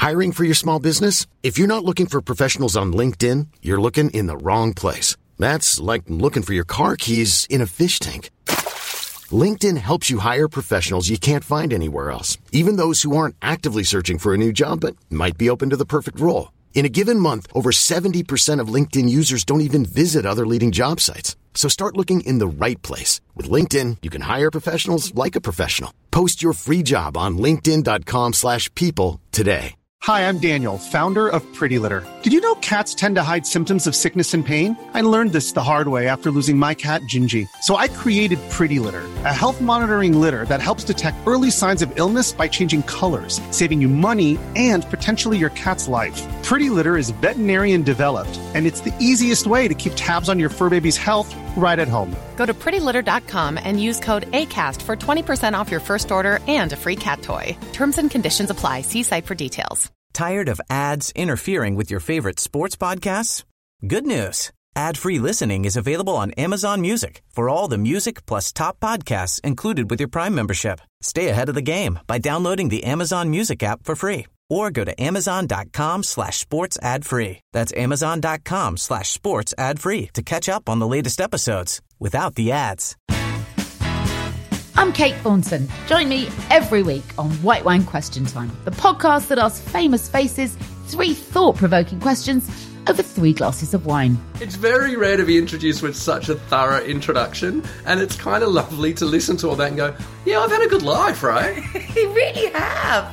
Hiring for your small business? If you're not looking for professionals on LinkedIn, you're looking in the wrong place. That's like looking for your car keys in a fish tank. LinkedIn helps you hire professionals you can't find anywhere else, even those who aren't actively searching for a new job but might be open to the perfect role. In a given month, over 70% of LinkedIn users don't even visit other leading job sites. So start looking in the right place. With LinkedIn, you can hire professionals like a professional. Post your free job on linkedin.com/people today. Hi, I'm Daniel, founder of Pretty Litter. Did you know cats tend to hide symptoms of sickness and pain? I learned this the hard way after losing my cat, Gingy. So I created Pretty Litter, a health monitoring litter that helps detect early signs of illness by changing colors, saving you money and potentially your cat's life. Pretty Litter is veterinarian developed, and it's the easiest way to keep tabs on your fur baby's health right at home. Go to prettylitter.com and use code ACAST for 20% off your first order and a free cat toy. Terms and conditions apply. See site for details. Tired of ads interfering with your favorite sports podcasts? Good news. Ad-free listening is available on Amazon Music for all the music plus top podcasts included with your Prime membership. Stay ahead of the game by downloading the Amazon Music app for free or go to amazon.com/sports ad free. That's amazon.com/sports ad free to catch up on the latest episodes without the ads. I'm Kate Thornton. Join me every week on White Wine Question Time, the podcast that asks famous faces 3 thought-provoking questions over 3 glasses of wine. It's very rare to be introduced with such a thorough introduction, and it's kind of lovely to listen to all that and go, yeah, I've had a good life, right? You really have.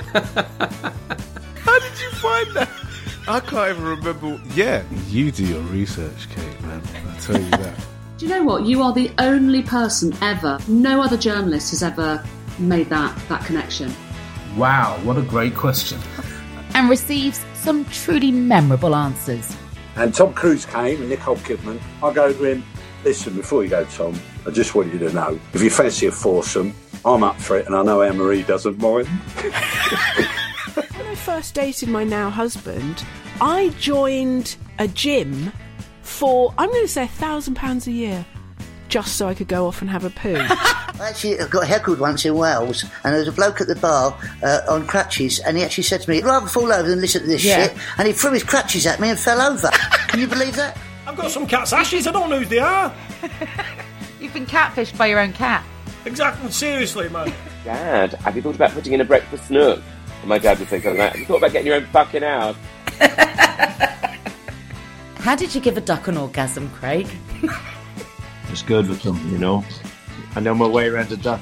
How did you find that? I can't even remember. Yeah, you do your research, Kate, man. I'll tell you that. Do you know what? You are the only person ever, no other journalist has ever made that connection. Wow, what a great question. And receives some truly memorable answers. And Tom Cruise came and Nicole Kidman. I go to him, listen, before you go, Tom, I just want you to know, if you fancy a foursome, I'm up for it, and I know Anne-Marie doesn't mind. When I first dated my now husband, I joined a gym for, I'm going to say £1,000 a year, just so I could go off and have a poo. Actually, I got heckled once in Wales, and there was a bloke at the bar on crutches, and he actually said to me, I'd rather fall over than listen to this shit, and he threw his crutches at me and fell over. Can you believe that? I've got some cat's ashes, I don't know who they are. You've been catfished by your own cat. Exactly, seriously, man. Dad, have you thought about putting in a breakfast nook? And my dad would say something like, have you thought about getting your own fucking house? How did you give a duck an orgasm, Craig? Just good with them, you know. I know my way around a duck.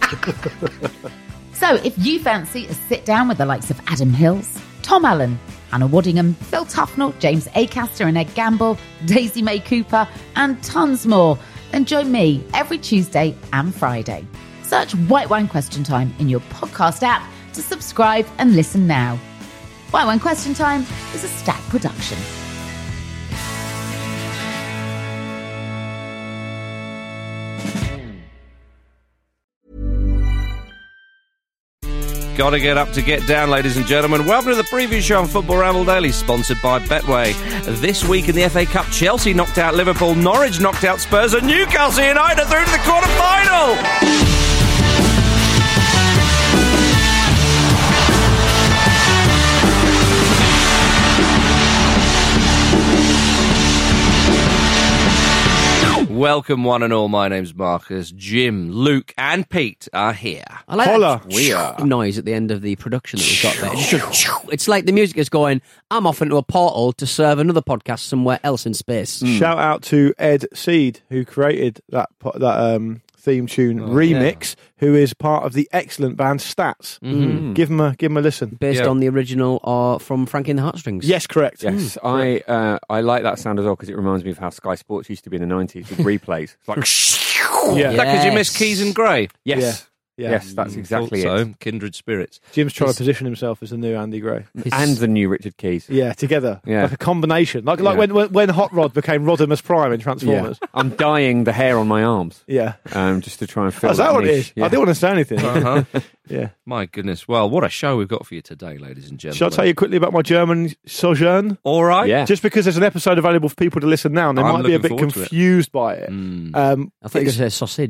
So, if you fancy a sit-down with the likes of Adam Hills, Tom Allen, Hannah Waddingham, Phil Tufnell, James Acaster and Ed Gamble, Daisy May Cooper, and tons more, then join me every Tuesday and Friday. Search White Wine Question Time in your podcast app to subscribe and listen now. White Wine Question Time is a Stack production. Gotta get up to get down, ladies and gentlemen. Welcome to the preview show on Football Ramble Daily, sponsored by Betway. This week in the FA Cup, Chelsea knocked out Liverpool, Norwich knocked out Spurs, and Newcastle United through to the quarter-final. Welcome, one and all. My name's Marcus. Jim, Luke, and Pete are here. I like that noise at the end of the production that we've got there. It's like the music is going, I'm off into a portal to serve another podcast somewhere else in space. Shout out to Ed Seed, who created that theme tune remix, who is part of the excellent band Stats. Mm-hmm. Give him a listen. Based on the original or from Frankie and the Heartstrings? Yes, correct. Yes, I like that sound as well because it reminds me of how Sky Sports used to be in the 90s with replays. It's like, Is that because you miss Keys and Gray? Yes. Yeah. Yes, that's exactly it. Kindred spirits. Jim's trying to position himself as the new Andy Gray. And the new Richard Keys. Yeah, together. Yeah. Like a combination. Like when Hot Rod became Rodimus Prime in Transformers. Yeah. I'm dyeing the hair on my arms. Yeah. Just to try and fill is that what niche. it is? Yeah. I didn't want to say anything. Yeah. My goodness. Well, what a show we've got for you today, ladies and gentlemen. Shall I tell you quickly about my German sojourn? All right. Yeah. Just because there's an episode available for people to listen now, and they might be a bit confused by it. I thought you were going to say sausage.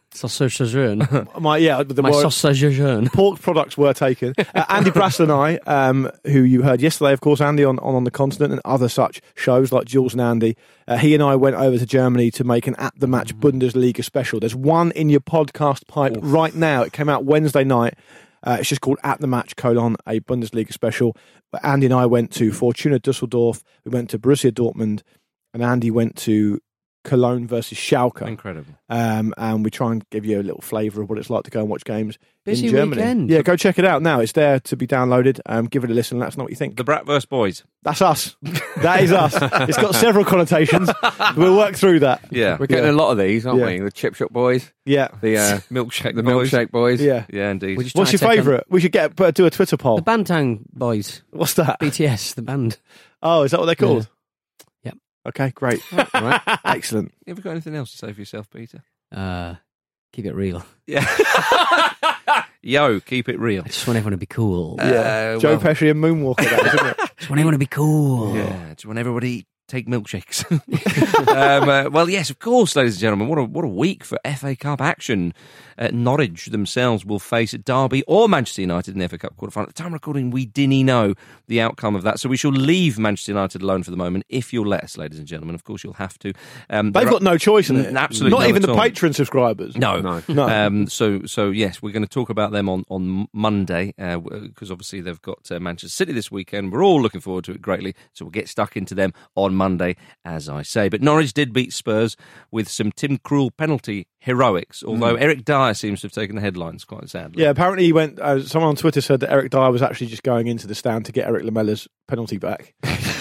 Sausage jeune. My sausage jeune. Pork products were taken. Andy Brassel and I, who you heard yesterday, of course, Andy on the continent and other such shows like Jules and Andy, he and I went over to Germany to make an At the Match Bundesliga special. There's one in your podcast pipe right now. It came out Wednesday night. It's just called At the Match, a Bundesliga special. Andy and I went to Fortuna Düsseldorf, we went to Borussia Dortmund, and Andy went to Cologne versus Schalke. Incredible. And we try and give you a little flavour of what it's like to go and watch games Busy in Germany. weekend. Yeah, go check it out now. It's there to be downloaded. Give it a listen. Let us know what you think. The Bratwurst Boys. That's us. That is us. It's got several connotations. We'll work through that. Yeah. We're getting a lot of these, aren't we? The Chip Shop Boys. Yeah. The Milkshake Boys. Yeah. Yeah, indeed. What's your favourite? We should do a Twitter poll. The Bantang Boys. What's that? BTS, the band. Oh, is that what they're called? Yep. Okay, great. Right. Excellent. You ever got anything else to say for yourself, Peter? Keep it real. Yeah. Yo, keep it real. I just want everyone to be cool. Yeah. Joe Pesci and Moonwalker, that, isn't it? Just want everyone to be cool. Yeah. Just want everybody take milkshakes. Well, yes, of course, ladies and gentlemen. What a week for FA Cup action. Norwich themselves will face Derby or Manchester United in the FA Cup quarter-final. At the time of recording, we didn't know the outcome of that, so we shall leave Manchester United alone for the moment, if you'll let us, ladies and gentlemen. Of course, you'll have to. They've got no choice in it. Absolutely, not even the Patreon subscribers. No. So yes, we're going to talk about them on Monday, because obviously they've got Manchester City this weekend. We're all looking forward to it greatly, so we'll get stuck into them on Monday, as I say. But Norwich did beat Spurs with some Tim Krul penalty heroics, although Eric Dyer seems to have taken the headlines quite sadly. Yeah, apparently he went. Someone on Twitter said that Eric Dyer was actually just going into the stand to get Eric Lamella's penalty back.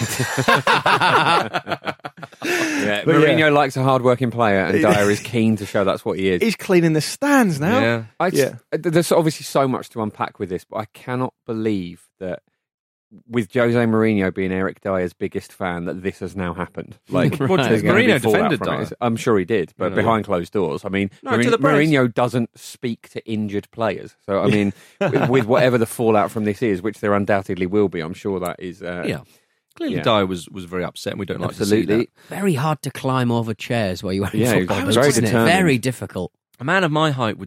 Mourinho likes a hard-working player, and Dyer is keen to show that's what he is. He's cleaning the stands now. There's obviously so much to unpack with this, but I cannot believe that with Jose Mourinho being Eric Dyer's biggest fan, that this has now happened. Like, Mourinho defended Dyer. I'm sure he did, but behind closed doors. I mean, Mourinho doesn't speak to injured players. So, I mean, with whatever the fallout from this is, which there undoubtedly will be, I'm sure that is... Clearly, Dyer was very upset, and we don't like to see that. Very hard to climb over chairs while you were in football, isn't it? Very difficult. A man of my height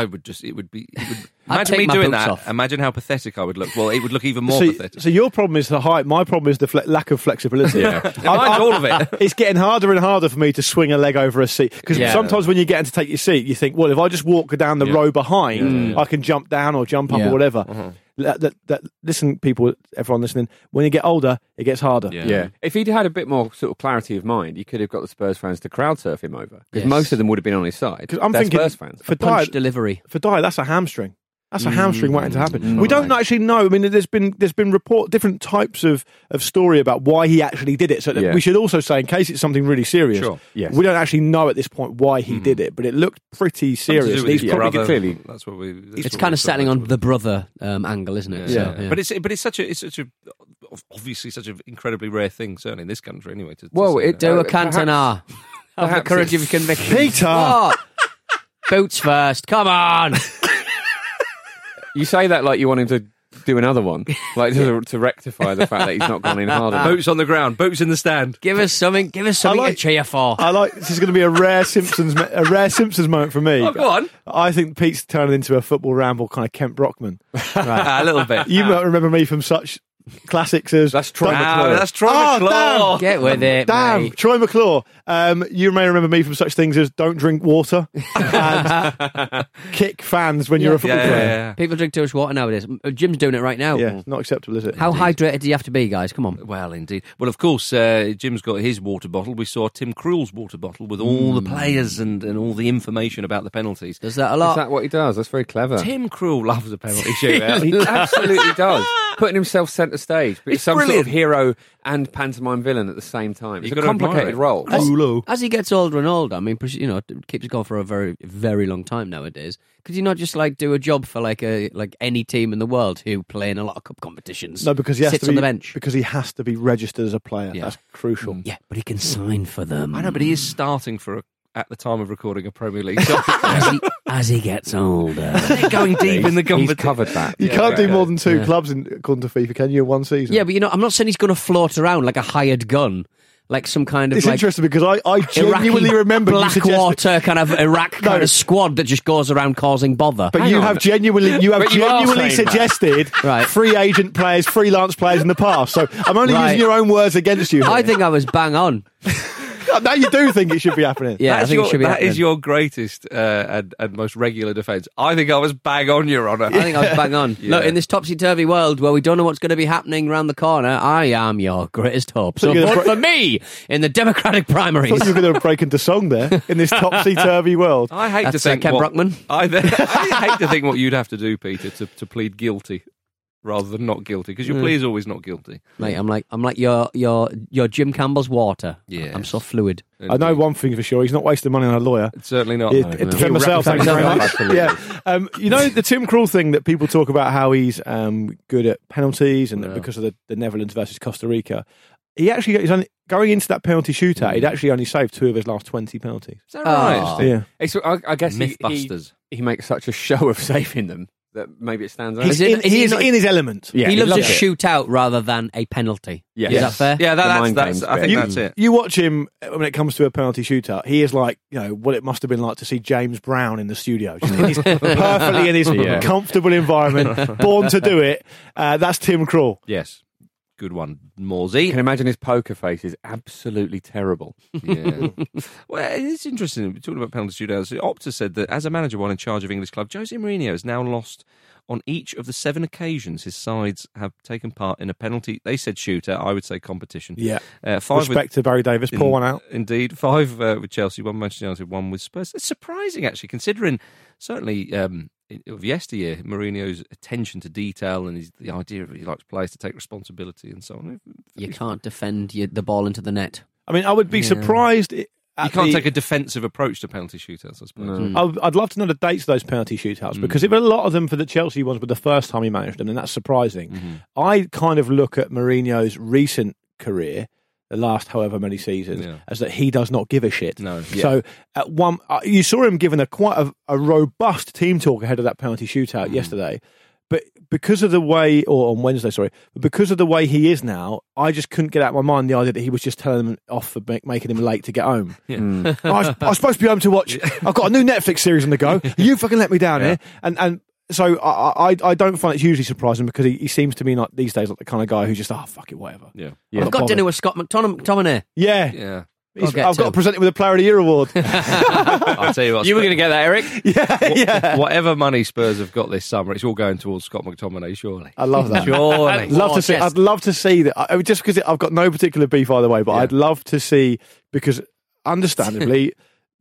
imagine me doing that. Off. Imagine how pathetic I would look. Well, it would look even more pathetic. So your problem is the height. My problem is the lack of flexibility. Mine's all of it. It's getting harder and harder for me to swing a leg over a seat. Because sometimes when you get in to take your seat, you think, well, if I just walk down the row behind, I can jump down or jump up or whatever. Listen, people, everyone listening, when you get older, it gets harder. Yeah. If he'd had a bit more sort of clarity of mind, he could have got the Spurs fans to crowd surf him over. Because most of them would have been on his side. Because I'm thinking, Spurs fans. For Dyer, delivery. For Dyer, that's a hamstring. That's a hamstring waiting to happen. We don't actually know. I mean, there's been different types of story about why he actually did it. So we should also say, in case it's something really serious, we don't actually know at this point why he did it, but it looked pretty serious. He's probably clearly. That's what we. It's kind of settling on the brother angle, isn't it? Yeah. So, but it's such a obviously such an incredibly rare thing, certainly in this country, anyway. Do a Cantona. Have the courage of conviction, Peter. Oh. Boots first. Come on. You say that like you want him to do another one, like to rectify the fact that he's not gone in hard enough. Boots on the ground, boots in the stand. Give us something to cheer for. This is going to be a rare Simpsons moment for me. Oh, go on. I think Pete's turning into a football ramble kind of Kent Brockman. Right. A little bit. You might remember me from such classics as Troy McClure. That's Troy McClure. Get with it, damn, mate. Troy McClure. You may remember me from such things as don't drink water and kick fans when you're a football player. Yeah. People drink too much water nowadays. Jim's doing it right now. Yeah, not acceptable, is it? How hydrated do you have to be, guys? Come on. Well, indeed. Well, of course, Jim's got his water bottle. We saw Tim Krul's water bottle with all the players and all the information about the penalties. Does that a lot? Is that what he does? That's very clever. Tim Krul loves a penalty shootout. He absolutely does. Putting himself centre stage. But it's some sort of hero and pantomime villain at the same time. It's a complicated role. As he gets older and older, I mean, it keeps going for a very, very long time nowadays. Could you not just do a job for like any team in the world who play in a lot of cup competitions? No, because he sits on the bench. Because he has to be registered as a player. Yeah. That's crucial. Yeah, but he can sign for them. I know, but he is starting at the time of recording a Premier League. As he gets older. They're going deep in the competition. He's covered that. You can't do more than two clubs according to FIFA, can you, in one season? Yeah, but I'm not saying he's going to float around like a hired gun. like some kind of It's like interesting because I genuinely Iraqi remember you suggested- Blackwater kind of Iraq kind of squad that just goes around causing bother. But you have genuinely suggested free agent players, freelance players in the past. So I'm only using your own words against you. I think I was bang on. Now you do think it should be happening. Yeah, I think it should be happening. That is your greatest and most regular defence. I think I was bang on, Your Honour. I think I was bang on. Yeah. Look, in this topsy-turvy world where we don't know what's going to be happening around the corner, I am your greatest hope. So vote for me in the Democratic primaries. I thought you were going to break into song there in this topsy-turvy world. I hate to That's think Ken Brockman. I hate to think what you'd have to do, Peter, to plead guilty rather than not guilty, because your plea is always not guilty. Mate, I'm like your Jim Campbell's water. Yeah, I'm so fluid. I know one thing for sure: he's not wasting money on a lawyer. It's certainly not. Defend myself, thanks very much. Yeah, you know the Tim Krul thing that people talk about how he's good at penalties and because of the Netherlands versus Costa Rica. He actually he's only, going into that penalty shootout. He'd actually only saved 2 of his last 20 penalties. Is that right? Yeah. It's, I guess Mythbusters. He makes such a show of saving them that maybe it stands out. He's in his element. Yeah, he loves loves a it. shootout rather than a penalty. Yes. Is that fair? Yeah, that's I think that's it. You watch him when it comes to a penalty shootout. He is like, what it must have been like to see James Brown in the studio, just perfectly in his comfortable environment, born to do it. That's Tim Krul. Yes. Good one, Morsey. I can imagine his poker face is absolutely terrible. Yeah. Well, it's interesting. We're talking about penalty shootouts. Opta said that as a manager while in charge of English club, Jose Mourinho has now lost on each of the 7 occasions his sides have taken part in a penalty. They said shootout. I would say competition. Yeah. 5 Respect to Barry Davis. Pour one out. Indeed. 5 with Chelsea, 1 Manchester United, 1 with Spurs. It's surprising, actually, considering certainly of yesteryear, Mourinho's attention to detail and the idea of he likes players to take responsibility and so on. You can't defend the ball into the net. I mean, I would be surprised. You can't take a defensive approach to penalty shootouts, I suppose. I'd love to know the dates of those penalty shootouts because if a lot of them for the Chelsea ones were the first time he managed them, then that's surprising. I kind of look at Mourinho's recent career, the last however many seasons, as that he does not give a shit. No. So at one, you saw him given quite a robust team talk ahead of that penalty shootout yesterday. But because of the way, or on Wednesday, but because of the way he is now, I just couldn't get out of my mind the idea that he was just telling them off for making him late to get home. Yeah. I was supposed to be home to watch. I've got a new Netflix series on the go. You fucking let me down here. And so I don't find it hugely surprising because he seems to me like these days like the kind of guy who's just fuck it, whatever. Yeah. I've got dinner with Scott McTominay. Yeah. I've got to present him with a Player of the Year award. I'll tell you what. You were going to get that, Eric? Yeah. Whatever money Spurs have got this summer, it's all going towards Scott McTominay, surely. I love that. Surely. I'd love to see that. Just because I've got no particular beef either way, but I'd love to see, because understandably,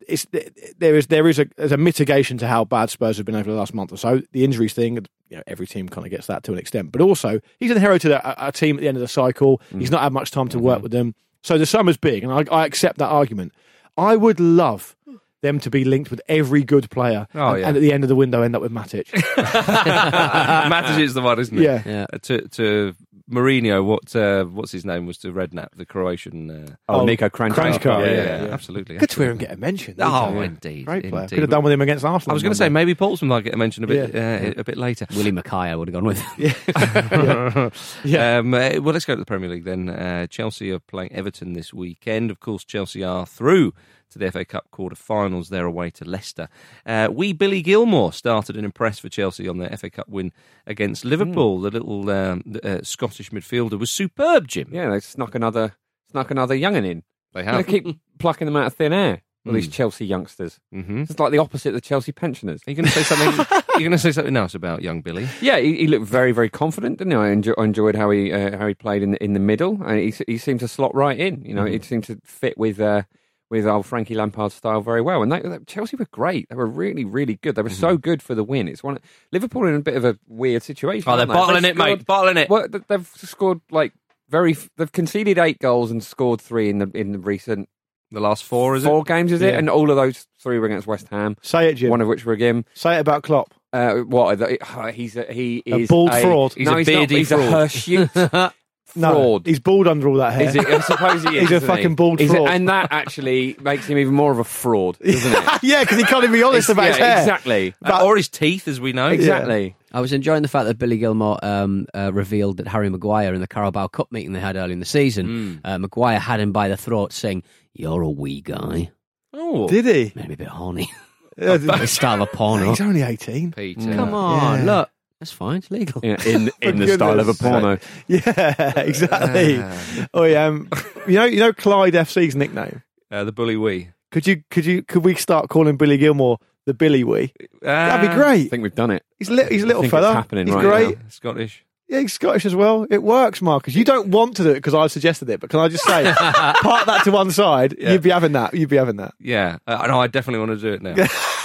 there's a mitigation to how bad Spurs have been over the last month or so. The injuries thing, every team kind of gets that to an extent. But also, he's inherited a team at the end of the cycle. He's not had much time to work with them. So the summer's big, and I accept that argument. I would love them to be linked with every good player and at the end of the window end up with Matic. Matic is the one, isn't it? Yeah. To Mourinho, what's his name was to Redknapp, the Croatian... Niko Kranjčar. Yeah, absolutely. Good to hear him get a mention. Indeed. Great player. Could have done with him against Arsenal. I was going to say, maybe Portsmouth might get a mention a bit later. Willie Mackay, I would have gone with. Well, let's go to the Premier League then. Chelsea are playing Everton this weekend. Of course, Chelsea are through to the FA Cup quarter-finals. They're away to Leicester. Wee Billy Gilmore started an impress for Chelsea on their FA Cup win against Liverpool. The little Scottish midfielder was superb, Jim. Yeah, they snuck another young'un in. They have. They keep plucking them out of thin air. All these Chelsea youngsters. Mm-hmm. It's like the opposite of the Chelsea pensioners. Are you going to say something? You're going to say something else about young Billy? Yeah, he looked very, very confident, didn't he? I enjoyed how he played in the middle, and he seemed to slot right in. It seemed to fit with old Frankie Lampard's style very well. And Chelsea were great. They were really, really good. They were so good for the win. It's Liverpool in a bit of a weird situation. Oh, they're bottling it, mate. Bottling it. Well, they've scored they've conceded 8 goals and scored 3 in the recent. The last 4, is it? 4 games, is it? And all of those 3 were against West Ham. Say it, Jim. One of which were again. Say it about Klopp. He is a bald fraud. He's a beardy fraud. He's a hirsute fraud. He's bald under all that hair. Is it? I suppose he is. He's a isn't fucking he? bald fraud. And that actually makes him even more of a fraud, doesn't it? Yeah, because he can't even be honest about his hair. Exactly. Or his teeth, as we know. Exactly. I was enjoying the fact that Billy Gilmore revealed that Harry Maguire in the Carabao Cup meeting they had early in the season, Maguire had him by the throat saying, "You're a wee guy." Oh. Did he? Maybe a bit horny. The start of a porno. He's only 18. Peter. Come on, Yeah. look. That's fine, it's legal. Yeah, in the style of a porno. Yeah, exactly. You know Clyde FC's nickname? The Bully Wee. Could we start calling Billy Gilmore the Billy Wee? That'd be great. I think we've done it. He's a little I think fella. It's happening He's right great. now. Scottish. Yeah, he's Scottish as well. It works, Marcus. You don't want to do it because I suggested it, but can I just say, park that to one side. Yeah. You'd be having that. You'd be having that. Yeah. No, I definitely want to do it now.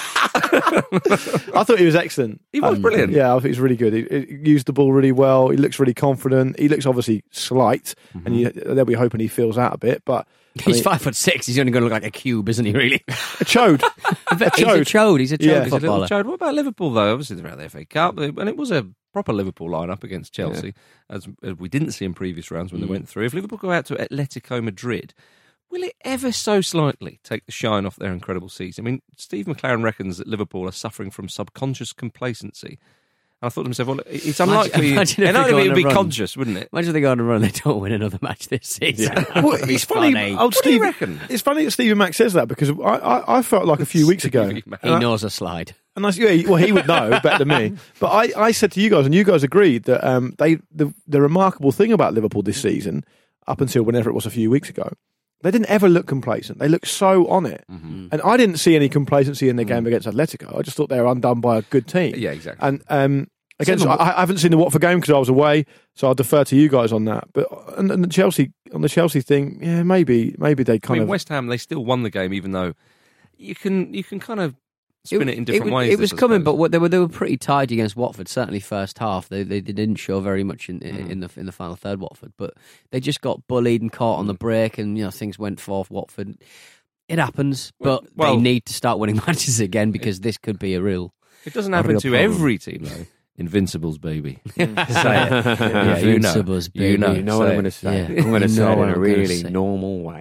I thought he was excellent. He was brilliant. Yeah, I think he's really good. He used the ball really well. He looks really confident. He looks obviously slight, and they'll be hoping he fills out a bit. But He's 5'6". He's only going to look like a cube, isn't he? Really, a chode. He's a chode. He's a chode He's a little footballer. chode. What about Liverpool though? Obviously they're out of the FA Cup, and it was a proper Liverpool lineup against Chelsea, as we didn't see in previous rounds when they went through. If Liverpool go out to Atletico Madrid, will it ever so slightly take the shine off their incredible season? I mean, Steve McLaren reckons that Liverpool are suffering from subconscious complacency. And I thought to myself, well, it's unlikely. Imagine if it they go would on be a run. conscious, wouldn't it? Imagine they go on a run and they don't win another match this season. Well, it's funny. What do you reckon? It's funny that Stephen Mack says that because I felt like a few weeks ago He knows a slide. And he would know better than me. But I said to you guys, and you guys agreed that the remarkable thing about Liverpool this season, up until whenever it was a few weeks ago, they didn't ever look complacent. They looked so on it, and I didn't see any complacency in their game against Atletico. I just thought they were undone by a good team. Yeah, exactly. And I haven't seen the Watford game because I was away, so I'll defer to you guys on that. But and the Chelsea thing, yeah, maybe they kind of. West Ham, they still won the game, even though you can kind of spin it in different ways. It was coming, but they were pretty tight against Watford. Certainly, first half they didn't show very much in the final third. Watford, but they just got bullied and caught on the break, and things went for Watford. It happens, but they need to start winning matches again because this could be a real. It doesn't happen to every team though. Invincibles, baby. Say it. Yeah, Invincibles, baby. You know what I'm going to say. Yeah. I'm going to say it in a really say. normal way.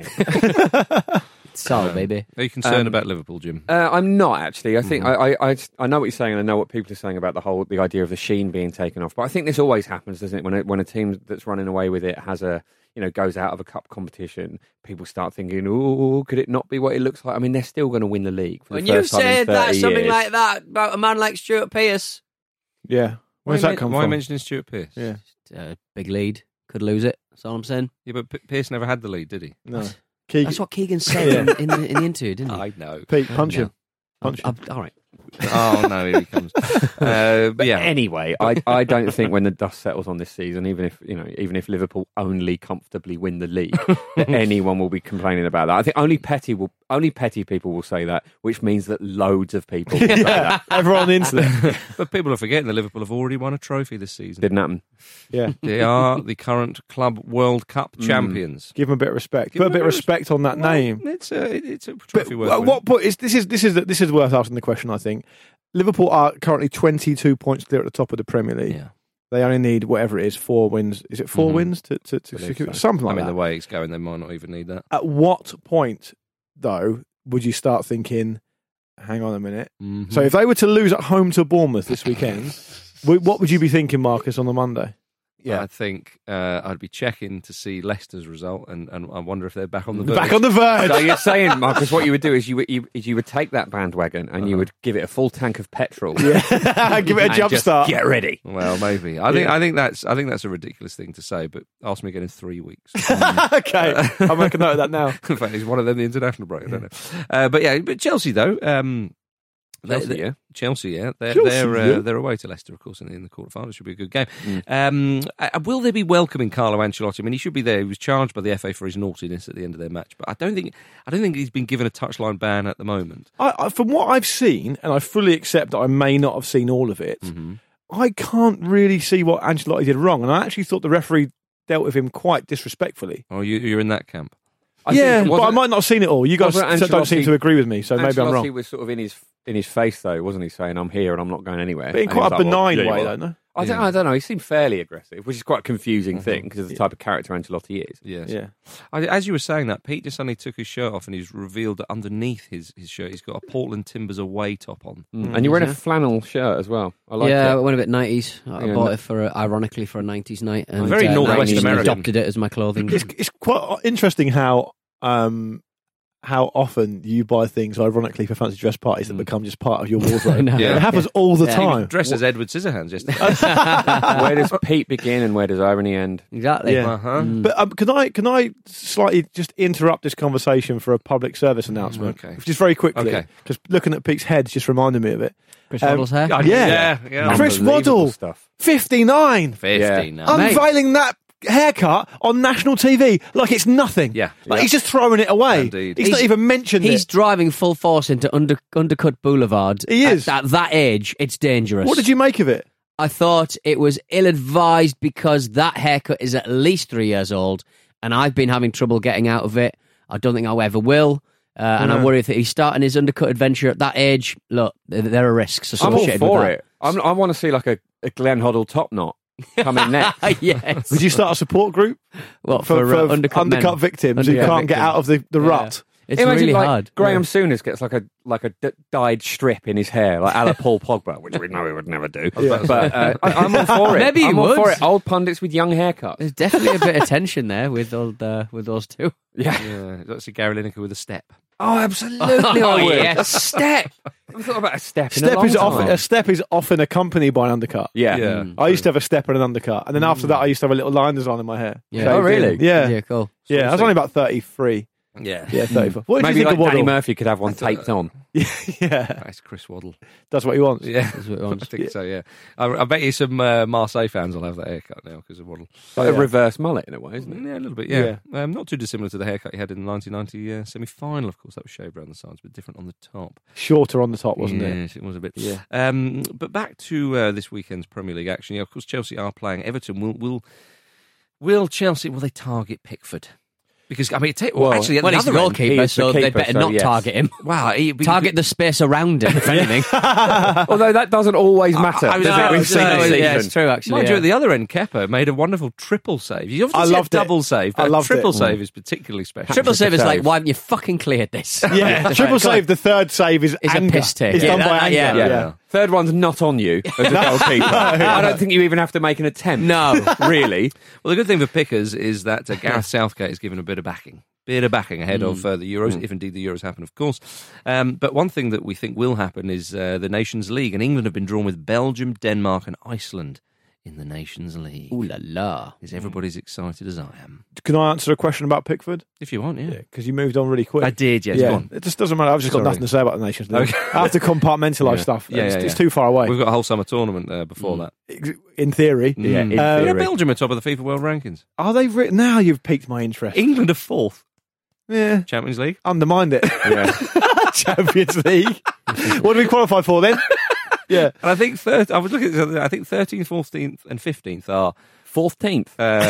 So, baby. Are you concerned about Liverpool, Jim? I'm not actually. I think I know what you're saying, and I know what people are saying about the idea of the sheen being taken off. But I think this always happens, doesn't it? When a team that's running away with it has goes out of a cup competition, people start thinking, "Oh, could it not be what it looks like?" I mean, they're still going to win the league. When you said that something like that about a man like Stuart Pearce. Yeah. Where's that come from? Why are you mentioning Stuart Pearce? Yeah. Big lead. Could lose it. That's all I'm saying. Yeah, but Pearce never had the lead, did he? No. That's what Keegan said in the interview, didn't he? I know. Pete, punch him. Punch him. All right. Oh, no, here he comes. But yeah. Anyway, I don't think when the dust settles on this season, even if Liverpool only comfortably win the league, that anyone will be complaining about that. I think only petty people will say that, which means that loads of people will say that. Everyone on the internet. But people are forgetting that Liverpool have already won a trophy this season. Didn't happen. Yeah. They are the current Club World Cup champions. Give them a bit of respect. Put a bit of respect on that name. It's a trophy worth winning. What point this is worth asking the question, I think. Liverpool are currently 22 points clear at the top of the Premier League. Yeah. They only need, whatever it is, 4 wins. Is it 4 wins to secure something like that? I mean, the way it's going, they might not even need that. At what point, though, would you start thinking, hang on a minute? Mm-hmm. So if they were to lose at home to Bournemouth this weekend, what would you be thinking, Marcus, on the Monday? Yeah, I think I'd be checking to see Leicester's result, and I wonder if they're back on the verge. Back on the verge. So you're saying, Marcus, what you would do is you would take that bandwagon and you would give it a full tank of petrol. Yeah, give it a jump start. Get ready. Well, maybe. I think that's a ridiculous thing to say, but ask me again in 3 weeks. Okay, I'll make a note of that now. In fact, he's one of them, the international break. I don't know. But Chelsea though. Chelsea, they're away to Leicester, of course, in the quarterfinals. Should be a good game. Will they be welcoming Carlo Ancelotti? I mean, he should be there. He was charged by the FA for his naughtiness at the end of their match, but I don't think he's been given a touchline ban at the moment. From what I've seen, and I fully accept that I may not have seen all of it, I can't really see what Ancelotti did wrong, and I actually thought the referee dealt with him quite disrespectfully. Oh, you're in that camp? But I might not have seen it all. You guys don't seem to agree with me, so maybe I'm wrong. Ancelotti was sort of in his face, though, wasn't he? Saying, "I'm here and I'm not going anywhere." But in quite a benign way, though. No? I don't know. He seemed fairly aggressive, which is quite a confusing thing because of the type of character Ancelotti is. Yes. Yeah. As you were saying that, Pete just suddenly took his shirt off and he's revealed that underneath his shirt he's got a Portland Timbers away top on. And you're wearing a flannel shirt as well. I like it. I went a bit 90s. I bought it ironically for a 90s night. And very Northwest American. Adopted it as my clothing. It's quite interesting how often you buy things, ironically, for fancy dress parties that become just part of your wardrobe. It happens all the time. Dressed as Edward Scissorhands yesterday. Where does Pete begin and where does irony end? Exactly. Yeah. But can I slightly just interrupt this conversation for a public service announcement? Okay. Just very quickly. Okay. Because looking at Pete's head's just reminded me of it. Chris Waddle's hair? Yeah. Chris Waddle, stuff. 59. 59. Unveiling that haircut on national TV like it's nothing. Yeah. Like he's just throwing it away. Indeed. He's not even mentioned He's it. driving full force into Undercut Boulevard. He is. At that age, it's dangerous. What did you make of it? I thought it was ill-advised because that haircut is at least 3 years old, and I've been having trouble getting out of it. I don't think I ever will. And I worry that he's starting his undercut adventure at that age. Look, there are risks I'm all associated for with it. I want to see like a Glenn Hoddle top knot coming next. Yes. Would you start a support group? What, for undercut victims who can't get out of the rut? It's Imagine really like hard. Graham Souness gets like a dyed strip in his hair, like a la Paul Pogba, which we know he would never do. But I'm all for it. Maybe he I'm all would. for it. Old pundits with young haircuts. There's definitely a bit of tension there with those two. Yeah. That's a Gary Lineker with a step. Oh, absolutely! I would. Yes. A step. I've thought about a step. In a long time. A step is often accompanied by an undercut. Yeah. I used to have a step and an undercut, and then after that, I used to have a little line design in my hair. Yeah. Shaved Oh, really? in. Yeah. Yeah, cool. Yeah, I was only about 33. Yeah. Yeah, 34. What did Maybe you think like of Waddle? Danny Murphy could have one taped on. Yeah, That's Chris Waddle. that's what he wants. Yeah. That's what it wants. I think so, yeah. I bet you some Marseille fans will have that haircut now because of Waddle. Like a reverse mullet in a way, isn't it? Yeah, a little bit, yeah. Not too dissimilar to the haircut he had in the 1990 semi-final, of course. That was shaved around the sides, but different on the top. Shorter on the top, wasn't it? Yes, it was a bit. Yeah. But back to this weekend's Premier League action. Yeah, of course, Chelsea are playing Everton. Will Chelsea? Will they target Pickford? Because I mean, he's the other end, goalkeeper, so they better not target him. Wow, target the space around him, if anything. Although that doesn't always matter. Yeah, it's true, actually. Mind you, at the other end, Kepa made a wonderful triple save. You obviously see a double save, but a triple save is particularly special. Triple save is like, why haven't you fucking cleared this? Yeah, triple save, the third save is anger. a piss take. It's done by anger. Yeah. Third one's not on you as a goalkeeper. I don't think you even have to make an attempt. No. Really. Well, the good thing for Pickers is that Gareth Southgate is given a bit of backing. Ahead of the Euros, if indeed the Euros happen, of course. But one thing that we think will happen is the Nations League, and England have been drawn with Belgium, Denmark and Iceland in the Nations League. Ooh la la. Is everybody as excited as I am? Can I answer a question about Pickford? If you want, yeah. Because you moved on really quick. I did, yes. Go on. It just doesn't matter. I've just got nothing to say about the Nations League. Okay. I have to compartmentalise stuff. It's too far away. We've got a whole summer tournament before that. In theory. Yeah, in theory. Belgium are top of the FIFA World Rankings. Are they? Now you've piqued my interest. England are fourth. Yeah. Champions League. Undermined it. Yeah. Champions League. What do we qualify for then? Yeah. And I think third. I was looking at this, I think 13th, 14th, and 15th are 14th.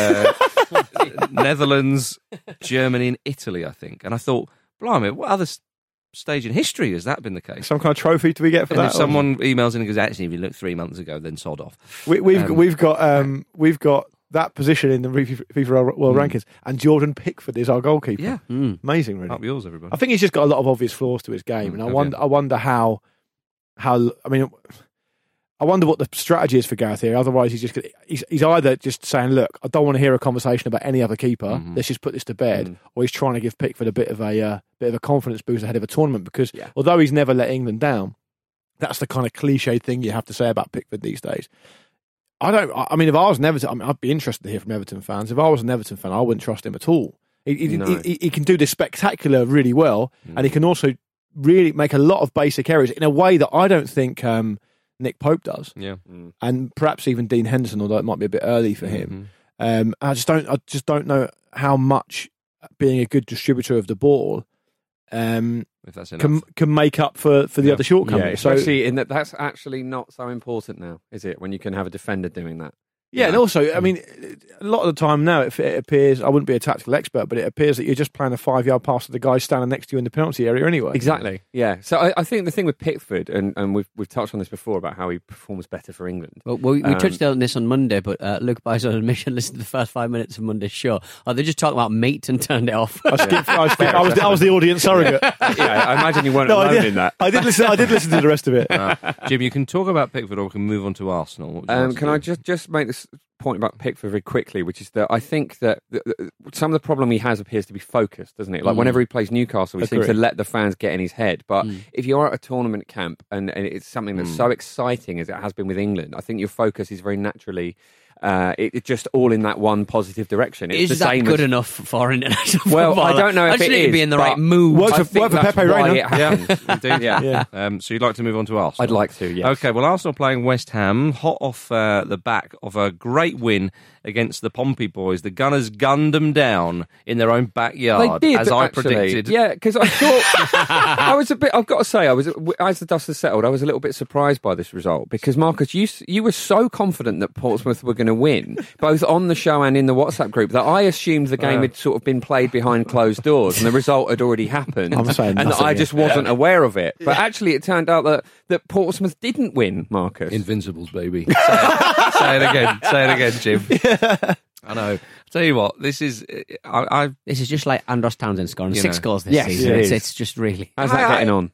Netherlands, Germany, and Italy. I think. And I thought, blimey, what other stage in history has that been the case? Some kind of trophy do we get for and that? If someone emails in and goes, actually, if you look 3 months ago, then sod off. We've got that position in the FIFA World Rankings, and Jordan Pickford is our goalkeeper. Yeah, amazing, really. Up yours, everybody. I think he's just got a lot of obvious flaws to his game, and I wonder how. I mean, I wonder what the strategy is for Gareth here. Otherwise, he's either just saying, "Look, I don't want to hear a conversation about any other keeper. Let's just put this to bed," or he's trying to give Pickford a bit of a confidence boost ahead of a tournament. Because although he's never let England down, that's the kind of cliched thing you have to say about Pickford these days. I mean, if I was an Everton, I'd be interested to hear from Everton fans. If I was an Everton fan, I wouldn't trust him at all. He can do this spectacular really well, and he can also really make a lot of basic errors in a way that I don't think Nick Pope does. Yeah, and perhaps even Dean Henderson, although it might be a bit early for him. I just don't know how much being a good distributor of the ball if that's enough. can make up for the other shortcomings. Yeah, especially in that's actually not so important now, is it? When you can have a defender doing that. Yeah, and also, I mean, a lot of the time now it appears, I wouldn't be a tactical expert, but it appears that you're just playing a 5-yard pass to the guy standing next to you in the penalty area anyway. Exactly, yeah. So I think the thing with Pickford, and we've touched on this before about how he performs better for England. Well, we touched on this on Monday, but Luke buys on admission, listened to the first 5 minutes of Monday's show. Oh, they just talked about meat and turned it off. I was the audience surrogate. Yeah, I imagine you weren't alone in that. I did listen to the rest of it. Jim, you can talk about Pickford or we can move on to Arsenal. Can I just make this point about Pickford very quickly, which is that I think that some of the problem he has appears to be focused, doesn't it? Like whenever he plays Newcastle, he seems to let the fans get in his head. But if you're at a tournament camp and it's something that's so exciting as it has been with England, I think your focus is very naturally it's just all in that one positive direction. It's is the same that good as, enough for international well, football? I don't know if I it need to is, be in the but right mood. Work for Pepe Reina. Yeah, indeed. Yeah. So you'd like to move on to Arsenal? I'd like to, yes. Okay, well, Arsenal playing West Ham, hot off the back of a great win against the Pompey boys. The Gunners gunned them down in their own backyard, they did, as I actually. predicted. Yeah, because I thought I was a bit. I've got to say, as the dust has settled, I was a little bit surprised by this result because Marcus, you were so confident that Portsmouth were going to win, both on the show and in the WhatsApp group, that I assumed the game had sort of been played behind closed doors and the result had already happened, I'm saying and that nothing, I just wasn't aware of it. But actually, it turned out that Portsmouth didn't win, Marcus. Invincibles, baby. Say it again, Jim. Yeah. I know. I'll tell you what, this is... This is just like Andros Townsend scoring 6 goals this Yes, season. it It's just really... How's that getting on?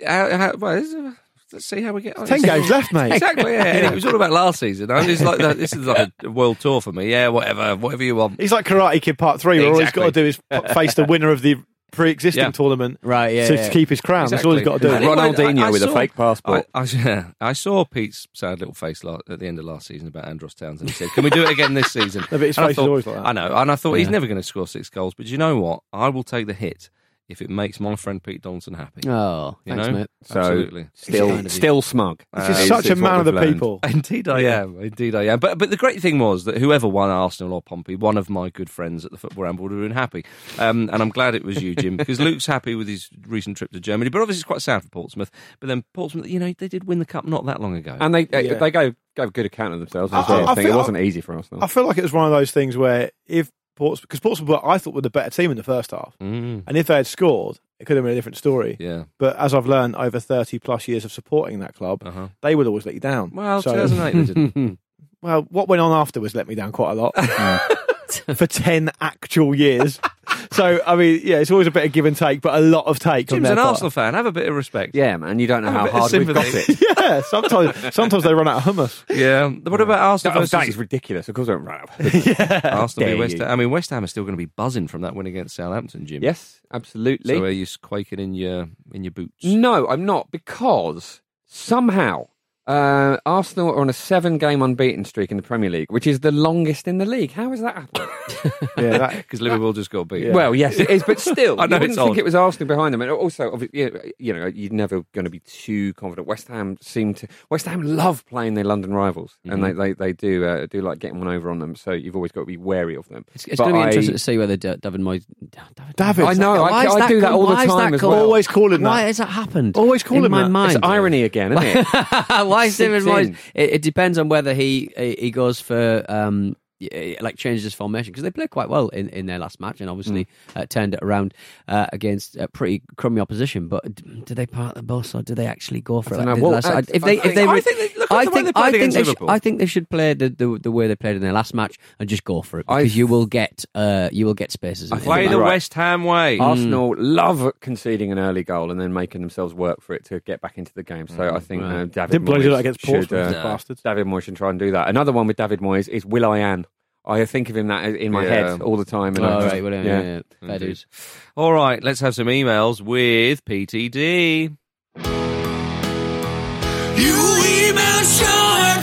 Let's see how we get on. 10 games left, mate. Exactly, yeah. And it was all about last season. This is like a world tour for me. Yeah, whatever you want. He's like Karate Kid Part 3, where all he's got to do is face the winner of the pre-existing tournament to keep his crown. Exactly. That's all he's got to do. Ronaldinho with a fake passport. I saw Pete's sad little face at the end of last season about Andros Townsend. He said, can we do it again this season? No, but his face is always like that. I know, and I thought he's never going to score 6 goals. But you know what? I will take the hit if it makes my friend Pete Donaldson happy. Oh, thanks, mate. So absolutely. Still smug. This is such a man of the people. Indeed I am. But the great thing was that whoever won, Arsenal or Pompey, one of my good friends at the Football Ramble would have been happy. And I'm glad it was you, Jim, because Luke's happy with his recent trip to Germany. But obviously it's quite sad for Portsmouth. But then Portsmouth, they did win the Cup not that long ago. And they gave a good account of themselves. I think it wasn't easy for Arsenal. I feel like it was one of those things where because Portsmouth, I thought, were the better team in the first half. And if they had scored, it could have been a different story. Yeah. But as I've learned over 30 plus years of supporting that club, they would always let you down. Well, 2008 they didn't. Well, what went on afterwards let me down quite a lot. For 10 actual years. So, I mean, it's always a bit of give and take, but a lot of take. Jim's an Arsenal fan. Have a bit of respect. Yeah, man. You don't know how hard we've got it. Yeah, sometimes they run out of hummus. Yeah. What about Arsenal versus... That is ridiculous. Of course they don't run out of hummus. Arsenal v West Ham. I mean, West Ham are still going to be buzzing from that win against Southampton, Jim. Yes, absolutely. So are you quaking in your boots? No, I'm not, because somehow... Arsenal are on a 7-game unbeaten streak in the Premier League, which is the longest in the league. How has that happened? Because Liverpool just got beat. Yeah. Well, yes, it is, but still, I know you wouldn't it's think odd. it was Arsenal behind them. And also, you're never going to be too confident. West Ham love playing their London rivals, and they do like getting one over on them. So you've always got to be wary of them. It's going to be interesting to see whether David Moyes. David, I know. I do that all the time as well. Always calling that. Why has that happened? Always calling in my that. mind. It's irony again, isn't it? Why is David Moyes? It depends on whether he goes for changes his formation, because they played quite well in their last match and obviously turned it around against a pretty crummy opposition. But do they park the bus or do they actually go for it? I think they should play the way they played in their last match and just go for it, because you will get spaces. Play the West Ham way. Arsenal love conceding an early goal and then making themselves work for it to get back into the game. So I think David Moyes against Portsmouth, bastards. David Moyes should try and do that. Another one with David Moyes is Will.i.am. I think of him that in my head all the time. And fair dues. All right, let's have some emails with PTD. You email show at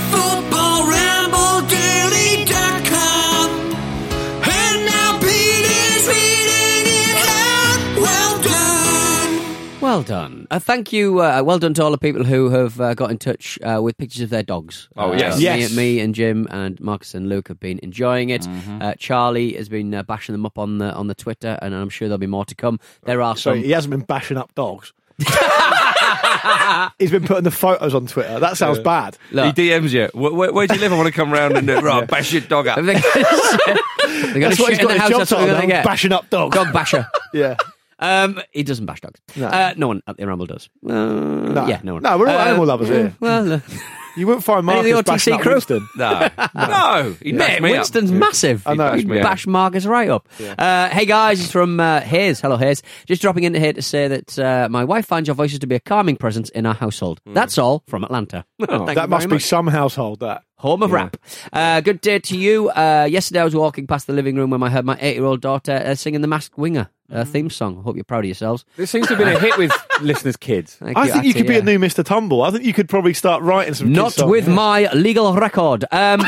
footballrambledaily.com. And now Pete is reading it out. Well done. Well done. Thank you. Well done to all the people who have got in touch with pictures of their dogs. Oh, yes. Me and Jim and Marcus and Luke have been enjoying it. Charlie has been bashing them up on the Twitter, and I'm sure there'll be more to come. There are some... He hasn't been bashing up dogs. He's been putting the photos on Twitter. That sounds bad. He DMs you. Where do you live? I want to come round and bash your dog up. They're going to That's what shit he's in got the his house. job That's what they're going to title, get. bashing up dogs. Dog basher. Yeah. He doesn't bash dogs. No. No one at the Ramble does. No. Yeah, no one. No, we're all animal lovers here. Well, you wouldn't find any of Marcus the bashing OTC up crew? Winston. No. He Mate, Winston's massive. I know. He'd bash Marcus right up. Hey guys, it's from Hayes. Hello, Hayes. Just dropping in here to say that my wife finds your voices to be a calming presence in our household. That's all from Atlanta. Oh, Thank that you must very be much. some household, that. Home of rap. Good day to you. Yesterday I was walking past the living room when I heard my 8-year-old daughter singing the Masked Winger theme song. Hope you're proud of yourselves. This seems to have been a hit with listeners' kids. I think you could be a new Mr. Tumble. I think you could probably start writing some Not kids songs. with my legal record. Never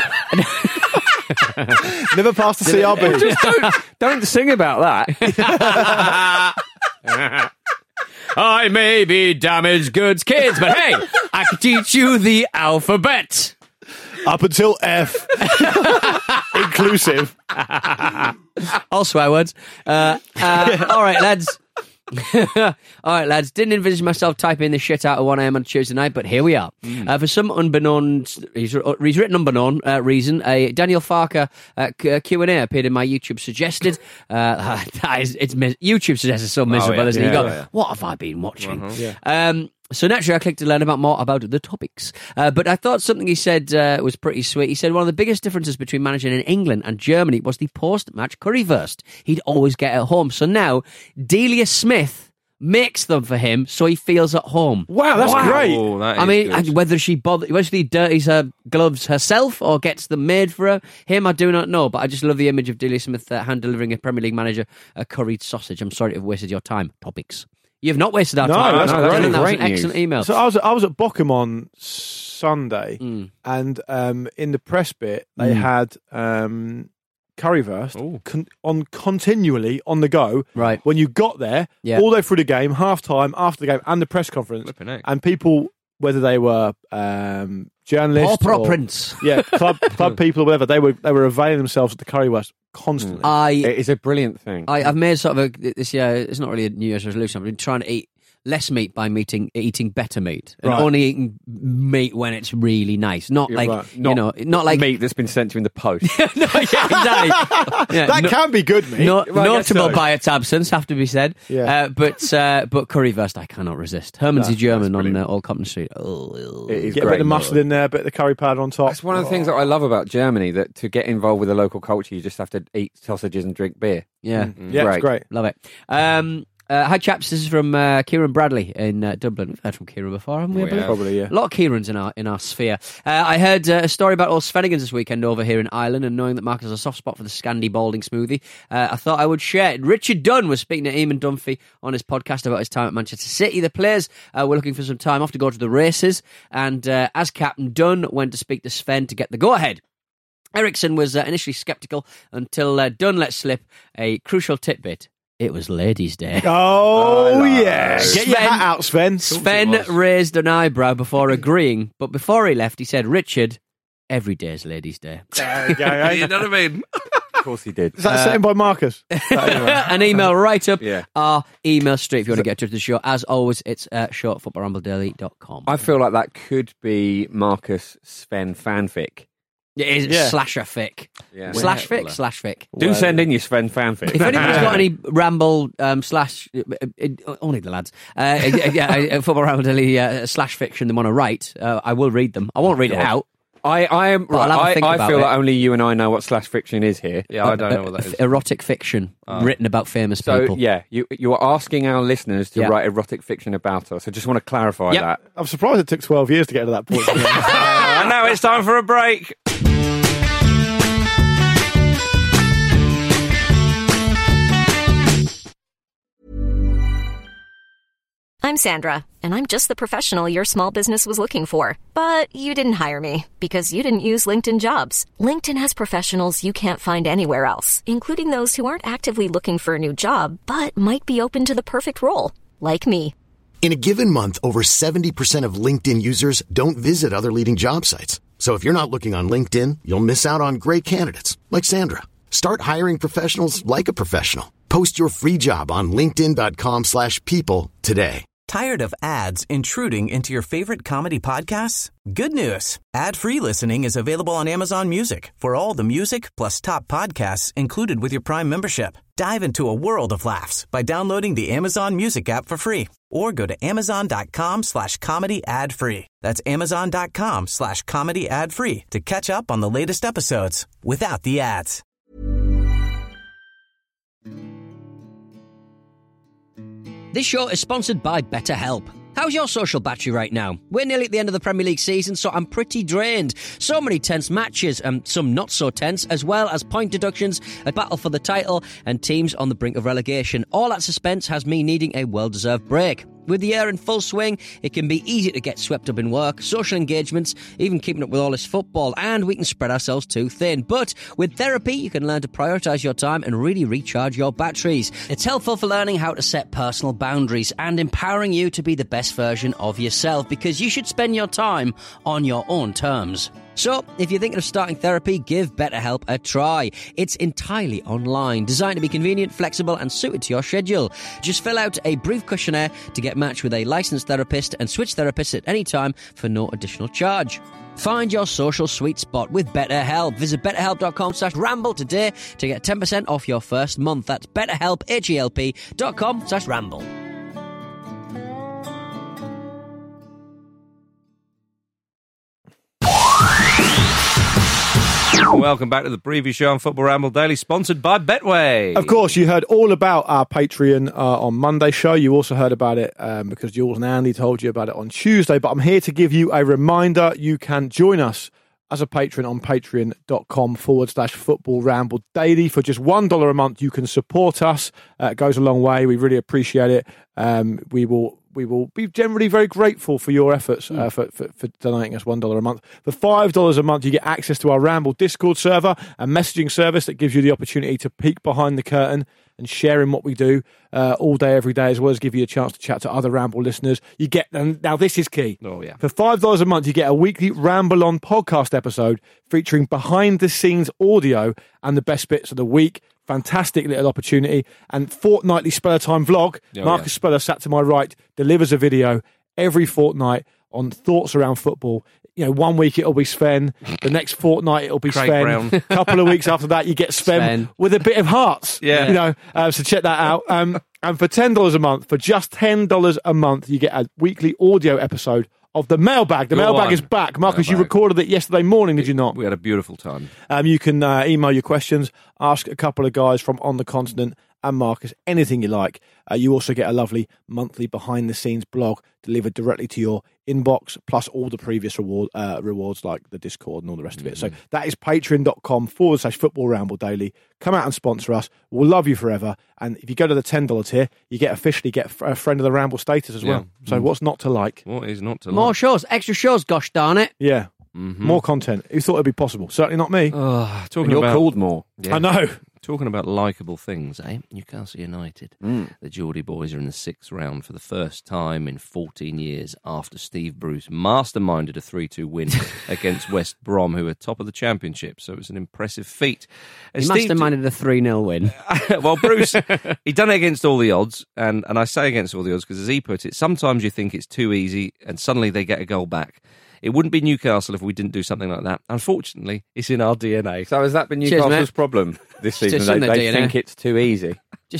passed the CRB. Just don't sing about that. I may be damaged goods kids, but hey, I can teach you the alphabet. Up until F. Inclusive. All swear words. All right, lads. All right, lads. Didn't envisage myself typing this shit out at 1 a.m. on Tuesday night, but here we are. For some unbeknown, he's written unbeknown reason, a Daniel Farker Q&A appeared in my YouTube suggested. YouTube suggested so miserable, isn't it? You go, what have I been watching? So naturally, I clicked to learn more about the topics. But I thought something he said was pretty sweet. He said one of the biggest differences between managing in England and Germany was the post-match currywurst. He'd always get at home. So now, Delia Smith makes them for him so he feels at home. Wow, that's great. Oh, that I is mean, good. whether she dirties her gloves herself or gets them made for him, I do not know. But I just love the image of Delia Smith hand-delivering a Premier League manager a curried sausage. I'm sorry to have wasted your time. Topics. You've not wasted our time. That's great. That was Great an excellent email. So I was at Bockham on Sunday, and in the press bit they had currywurst continually on the go. Right. When you got there, all the way through the game, half time, after the game, and the press conference, and people, whether they were journalists, Paw Prince, club people, or whatever, they were availing themselves of the currywurst constantly. It is a brilliant thing. I've made sort of this year. It's not really a New Year's resolution. I've been trying to eat less meat by eating better meat, and only eating meat when it's really nice. Not like not like meat that's been sent to you in the post. No, exactly. That can be good meat. Notable by its absence, have to be said. Yeah. But currywurst, I cannot resist. Herman's the German on Old Compton Street. Oh, It is Get a great. bit of mustard in there, a bit of the curry powder on top. That's one of the things that I love about Germany, that to get involved with the local culture, you just have to eat sausages and drink beer. Yeah. Yeah, it's great. Love it. Hi chaps, this is from Kieran Bradley in Dublin. We've heard from Kieran before, haven't we? I believe? Probably, yeah. A lot of Kierans in our sphere. I heard a story about all Svenigans this weekend over here in Ireland, and knowing that Mark has a soft spot for the Scandi Balding smoothie, I thought I would share it. Richard Dunn was speaking to Eamon Dunphy on his podcast about his time at Manchester City. The players were looking for some time off to go to the races, and as captain, Dunn went to speak to Sven to get the go-ahead. Ericsson was initially sceptical until Dunn let slip a crucial tidbit. It was Ladies' Day. Oh, yeah. Get Sven, your hat out, Sven. Sven raised an eyebrow before agreeing, but before he left, he said, Richard, every day's Ladies' Day. You know what I mean? Of course he did. Is that sent in by Marcus? An email right up our email street if you want to get to the show. As always, it's short@footballrambledaily.com. I feel like that could be Marcus Sven fanfic. It is slasher fic. Yeah. Slash fic. Do send in your Sven fanfic. If anyone's got any ramble slash only the lads football ramble daily slash fiction they want to write, I will read them. I won't read it out. I feel like only you and I know what slash fiction is here. Yeah, I don't know what that is. Erotic fiction written about famous people. Yeah, you are asking our listeners to write erotic fiction about us. I just want to clarify that. I'm surprised it took 12 years to get to that point. And now it's time for a break. I'm Sandra, and I'm just the professional your small business was looking for. But you didn't hire me because you didn't use LinkedIn Jobs. LinkedIn has professionals you can't find anywhere else, including those who aren't actively looking for a new job, but might be open to the perfect role, like me. In a given month, over 70% of LinkedIn users don't visit other leading job sites. So if you're not looking on LinkedIn, you'll miss out on great candidates like Sandra. Start hiring professionals like a professional. Post your free job on linkedin.com/people today. Tired of ads intruding into your favorite comedy podcasts? Good news. Ad-free listening is available on Amazon Music for all the music plus top podcasts included with your Prime membership. Dive into a world of laughs by downloading the Amazon Music app for free or go to amazon.com/comedy ad-free. That's amazon.com/comedy ad-free to catch up on the latest episodes without the ads. This show is sponsored by BetterHelp. How's your social battery right now? We're nearly at the end of the Premier League season, so I'm pretty drained. So many tense matches, and some not so tense, as well as point deductions, a battle for the title, and teams on the brink of relegation. All that suspense has me needing a well-deserved break. With the year in full swing, it can be easy to get swept up in work, social engagements, even keeping up with all this football, and we can spread ourselves too thin. But with therapy, you can learn to prioritise your time and really recharge your batteries. It's helpful for learning how to set personal boundaries and empowering you to be the best version of yourself, because you should spend your time on your own terms. So, if you're thinking of starting therapy, give BetterHelp a try. It's entirely online, designed to be convenient, flexible, and suited to your schedule. Just fill out a brief questionnaire to get matched with a licensed therapist and switch therapists at any time for no additional charge. Find your social sweet spot with BetterHelp. Visit betterhelp.com/ramble today to get 10% off your first month. That's betterhelp, HELP.com/ramble. Welcome back to the preview show on Football Ramble Daily, sponsored by Betway. Of course, you heard all about our Patreon on Monday's show. You also heard about it because Jules and Andy told you about it on Tuesday. But I'm here to give you a reminder. You can join us as a patron on patreon.com/Football Ramble Daily. For just $1 a month, you can support us. It goes a long way. We really appreciate it. We will be generally very grateful for your efforts for donating us $1 a month. For $5 a month, you get access to our Ramble Discord server, a messaging service that gives you the opportunity to peek behind the curtain and share in what we do all day, every day, as well as give you a chance to chat to other Ramble listeners. You get, and now this is key. Oh, yeah. For $5 a month, you get a weekly Ramble On podcast episode featuring behind-the-scenes audio and the best bits of the week. Fantastic little opportunity. And fortnightly Speller Time vlog. Marcus Speller, sat to my right, delivers a video every fortnight on thoughts around football. You know, 1 week it'll be Sven, the next fortnight it'll be Craig Sven. Brown. A couple of weeks after that, you get Sven with a bit of hearts. Yeah. You know, so check that out. And for $10 a month, for just $10 a month, you get a weekly audio episode of the mailbag. The mailbag is back. Marcus, you recorded it yesterday morning, did you not? We had a beautiful time. You can email your questions, ask a couple of guys from On the Continent and Marcus anything you like. You also get a lovely monthly behind-the-scenes blog delivered directly to your inbox, plus all the previous rewards like the Discord and all the rest of it. So that is patreon.com/Football Ramble Daily. Come out and sponsor us. We'll love you forever. And if you go to the $10 tier, you officially get a friend of the Ramble status as well. So what's not to like? What is not to like? More shows, extra shows, gosh darn it. Yeah. More content. Who thought it'd be possible? Certainly not me. Talking about called more. I know. Talking about likeable things, eh? Newcastle United. The Geordie boys are in the 6th round for the first time in 14 years after Steve Bruce masterminded a 3-2 win against West Brom, who are top of the Championship. So it was an impressive feat. He masterminded a 3-0 win. Well, Bruce, he'd done it against all the odds. And I say against all the odds because, as he put it, sometimes you think it's too easy and suddenly they get a goal back. It wouldn't be Newcastle if we didn't do something like that. Unfortunately, it's in our DNA. So has that been Newcastle's problem this season? They think it's too easy.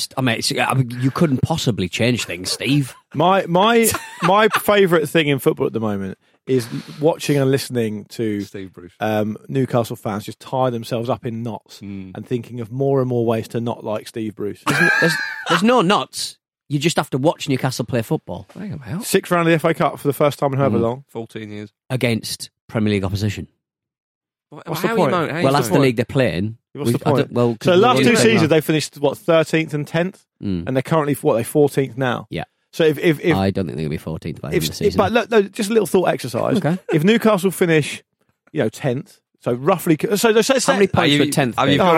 You couldn't possibly change things, Steve. My favourite thing in football at the moment is watching and listening to Steve Bruce. Newcastle fans just tie themselves up in knots and thinking of more and more ways to not like Steve Bruce. There's no knots. You just have to watch Newcastle play football. 6th round of the FA Cup for the first time in however long. 14 years. Against Premier League opposition. What's the point? Well, that's the league they're playing. What's the point? So the last two seasons, they finished, 13th and 10th? And they're currently, they're 14th now? Yeah. So if I don't think they'll be 14th by the end of the season. But look, just a little thought exercise. Okay. If Newcastle finish, 10th, so roughly, so how many points for 10th?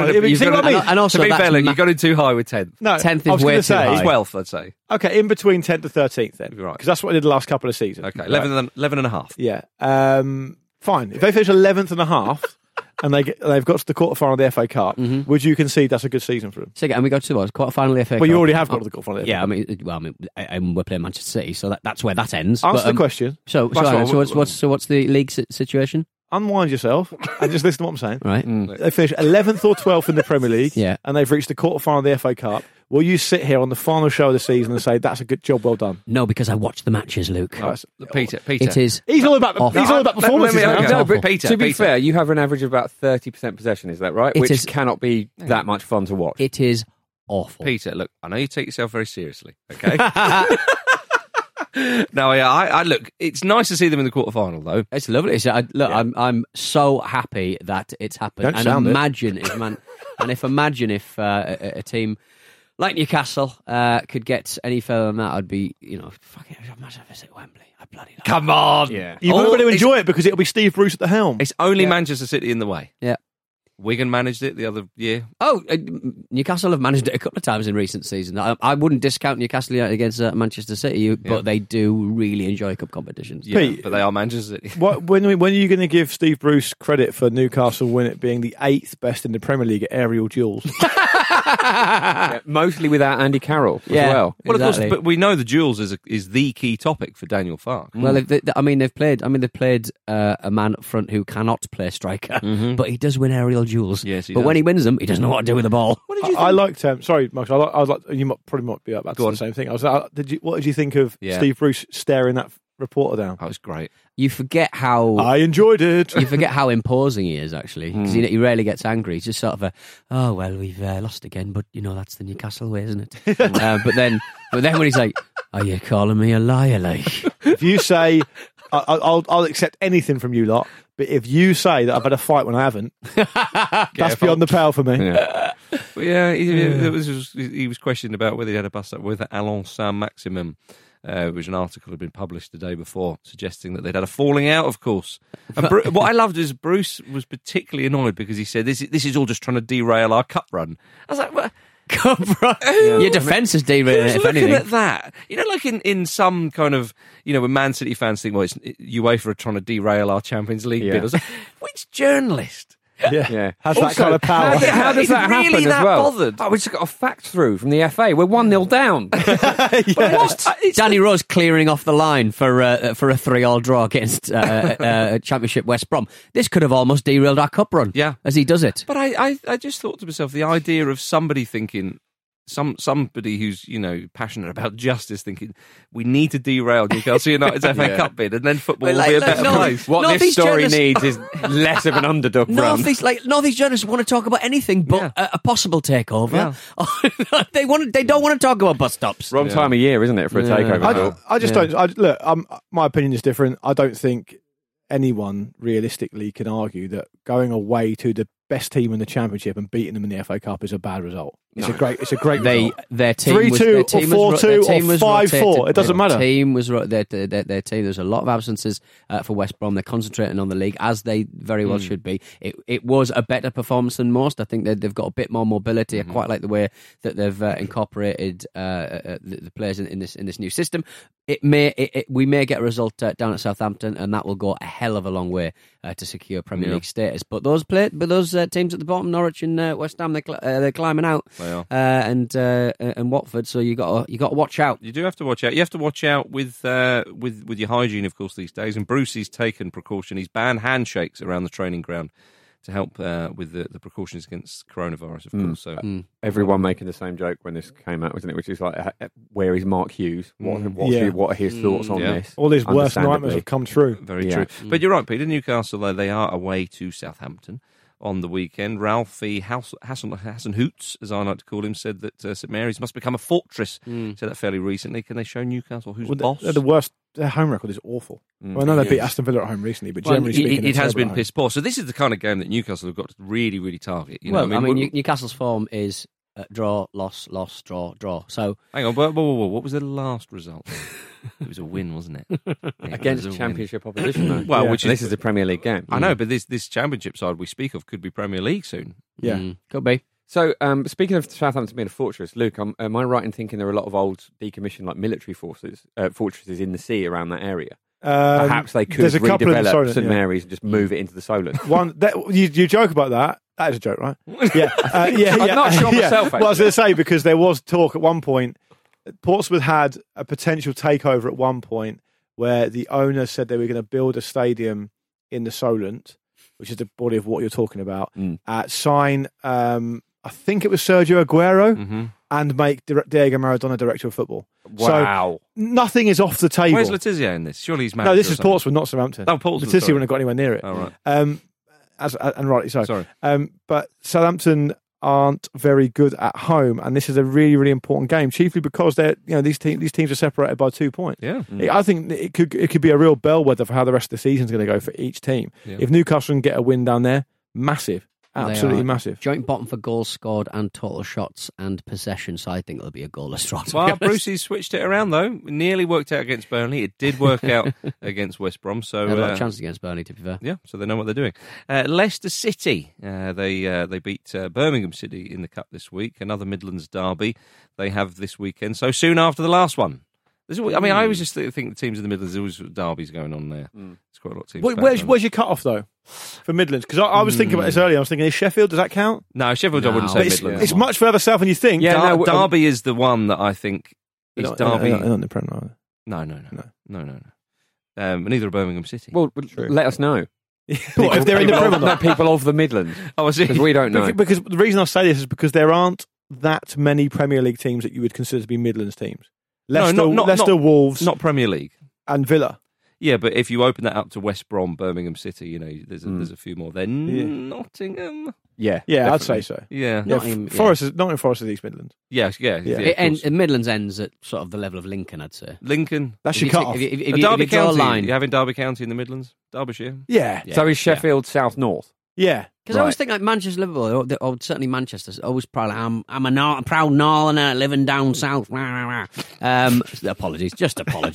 And also, to be fair, you got in too high with 10th. No, 10th I was is way going to too say high. 12th, I'd say. Okay, in between 10th to 13th then, Right. Because that's what I did the last couple of seasons. Okay, 11 and a half. Yeah, fine. If they finish 11th and a half, and they've got to the quarterfinal of the FA Cup, would you concede that's a good season for them? So, and we go to what? Quarterfinal of the FA Cup. Well, you already have got to the quarterfinal of the FA Cup. I mean, we're playing Manchester City, so that's where that ends. Answer the question. So what's the league situation? Unwind yourself and just listen to what I'm saying. Right. They finished 11th or 12th in the Premier League, Yeah. and they've reached the quarterfinal of the FA Cup. Will you sit here on the final show of the season and say that's a good job, well done? No, because I watch the matches, Luke. Peter. It is. He's all about performances. Peter, to be fair, you have an average of about 30% possession. Is that right? Which cannot be that much fun to watch. It is awful. Peter, look, I know you take yourself very seriously, okay? No, I look. It's nice to see them in the quarterfinal, though. It's lovely. I'm so happy that it's happened. Don't sound imagine if a team like Newcastle could get any further than that, I'd be, fucking. Imagine if it's at Wembley. I bloody love Come on, Yeah. You won't be able to enjoy it because it'll be Steve Bruce at the helm. It's only Manchester City in the way. Yeah. Wigan managed it the other year. Oh, Newcastle have managed it a couple of times in recent seasons. I wouldn't discount Newcastle against Manchester City, but they do really enjoy cup competitions. Yeah, Pete, but they are Manchester City. When are you going to give Steve Bruce credit for Newcastle win it being the 8th best in the Premier League at aerial duels? Mostly without Andy Carroll as well. Well, of course, but we know the duels is the key topic for Daniel Farke. Well, they've played a man up front who cannot play striker, but he does win aerial duels. Yes, he but does. when he wins them, he doesn't know what to do with the ball. I liked. Sorry, Max. I was like, you probably might be about to say the same thing. I was like, what did you think of Steve Bruce staring that reporter down? That was great. You forget how I enjoyed it. You forget how imposing he is, actually, because he rarely gets angry. He's just sort of we've lost again, but that's the Newcastle way, isn't it? But then when he's like, are you calling me a liar? Like, if you say, I'll accept anything from you lot, but if you say that I've had a fight when I haven't, that's beyond the pale for me. Yeah, he was questioned about whether he had a bust up with Alain Saint-Maximin. Which an article had been published the day before, suggesting that they'd had a falling out, of course. And what I loved is Bruce was particularly annoyed because he said, this is all just trying to derail our cup run. I was like, what? Cup run? Your defence is derailing it, if anything. Looking at that, like in some kind of, when Man City fans think, well, it's UEFA are trying to derail our Champions League bid. I was like, which journalist? Yeah. Has that kind of power. How does that happen really as well? Bothered? We just got a fact through from the FA. We're 1-0 down. Danny Rose clearing off the line for a 3-3 draw against Championship West Brom. This could have almost derailed our cup run. Yeah, as he does it. But I just thought to myself, the idea of somebody thinking. Somebody who's passionate about justice thinking we need to derail Newcastle United's FA Cup bid and then football will be a better place. What this story needs is less of an underdog run. Northeast journalists want to talk about anything but a possible takeover. Yeah. They don't want to talk about bus stops. Wrong time of year, isn't it, for a takeover? I just don't. Look, my opinion is different. I don't think anyone realistically can argue that going away to the best team in the Championship and beating them in the FA Cup is a bad result. It's a great result. Their team 3-2 or 4-2 or 5-4. It doesn't matter. Their team was their team. There's a lot of absences for West Brom. They're concentrating on the league as they very well should be. It was a better performance than most. I think they've got a bit more mobility. I quite like the way that they've incorporated the players in this new system. We may get a result down at Southampton, and that will go a hell of a long way to secure Premier League status. But those teams at the bottom, Norwich and West Ham, they're climbing out. And Watford, so you got to watch out. You do have to watch out. You have to watch out with your hygiene, of course, these days. And Brucey's taken precaution. He's banned handshakes around the training ground to help with the precautions against coronavirus, of course. So everyone making the same joke when this came out, wasn't it? Which is like, where is Mark Hughes? What are his thoughts on this? All his worst nightmares have come true. Very true. But you're right, Peter. Newcastle, though, they are away to Southampton on the weekend. Ralphie Hasenhüttl, as I like to call him, said that St Mary's must become a fortress. Said that fairly recently. Can they show Newcastle who's boss? They're the worst. Their home record is awful. Well, I know they beat Aston Villa at home recently, but generally speaking, it has been piss poor. So this is the kind of game that Newcastle have got to really, really target. Newcastle's form is draw, loss, draw. So hang on, what was the last result? It was a win, wasn't it? Against Championship opposition, though. Well, this is a Premier League game. I know, but this Championship side we speak of could be Premier League soon. Yeah, could be. So, speaking of Southampton being a fortress, Luke, am I right in thinking there are a lot of old decommissioned military fortresses in the sea around that area? Perhaps they could there's a couple in the redevelop Solent, St yeah. Mary's and just move it into the Solent. One that you joke about that. That is a joke, right? Yeah, I'm not sure myself, Well, I was going to say, because there was talk at one point. Portsmouth had a potential takeover at one point where the owner said they were going to build a stadium in the Solent, which is the body of what you're talking about. Sign, I think it was Sergio Aguero, and make Diego Maradona director of football. Wow. So nothing is off the table. Where's Letizia in this? Surely he's manager. No, this or is something. Portsmouth, not Southampton. Oh, Portsmouth. Letizia sorry. wouldn't have got anywhere near it. Oh, right. And rightly so. Sorry. But Southampton aren't very good at home, and this is a really, really important game, chiefly because these teams are separated by 2 points. Yeah. I think it could be a real bellwether for how the rest of the season is going to go for each team. Yeah. If Newcastle can get a win down there, massive. Absolutely They are massive. Joint bottom for goals scored and total shots and possession, so I think it'll be a goalless draw. Well, Brucey's switched it around, though. Nearly worked out against Burnley. It did work out against West Brom. So They had a lot of chances against Burnley, to be fair. Yeah, so they know what they're doing. Leicester City, they beat Birmingham City in the Cup this week. Another Midlands derby they have this weekend. So soon after the last one. I always just think the teams in the Midlands, there's always derbies going on there. It's quite a lot of teams. Where's your cut-off, though, for Midlands? Because I was thinking about this earlier. I was thinking, is Sheffield, does that count? No, Sheffield I wouldn't say Midlands. It's much further south than you think. Yeah, Derby is the one that I think is Derby. They're not in the Prem, are they? No. Neither are Birmingham City. Well, let us know. What, if they're in the Prem or not? People of the Midlands. Oh, I see. Because we don't know. Because the reason I say this is because there aren't that many Premier League teams that you would consider to be Midlands teams. Leicester, Wolves, not Premier League, and Villa. Yeah, but if you open that up to West Brom, Birmingham City, there's a few more. Then Nottingham. Yeah, definitely. I'd say so. Yeah, Nottingham Forest is East Midlands. Yes, yeah. Midlands ends at sort of the level of Lincoln, I'd say. Lincoln. That's your cut-off. If Derby County. You're having Derby County in the Midlands, Derbyshire. Yeah. So is Sheffield South North? Yeah. Because I always think like Manchester, Liverpool, or certainly Manchester's always proud. Like, I'm a proud Northerner living down south. Apologies.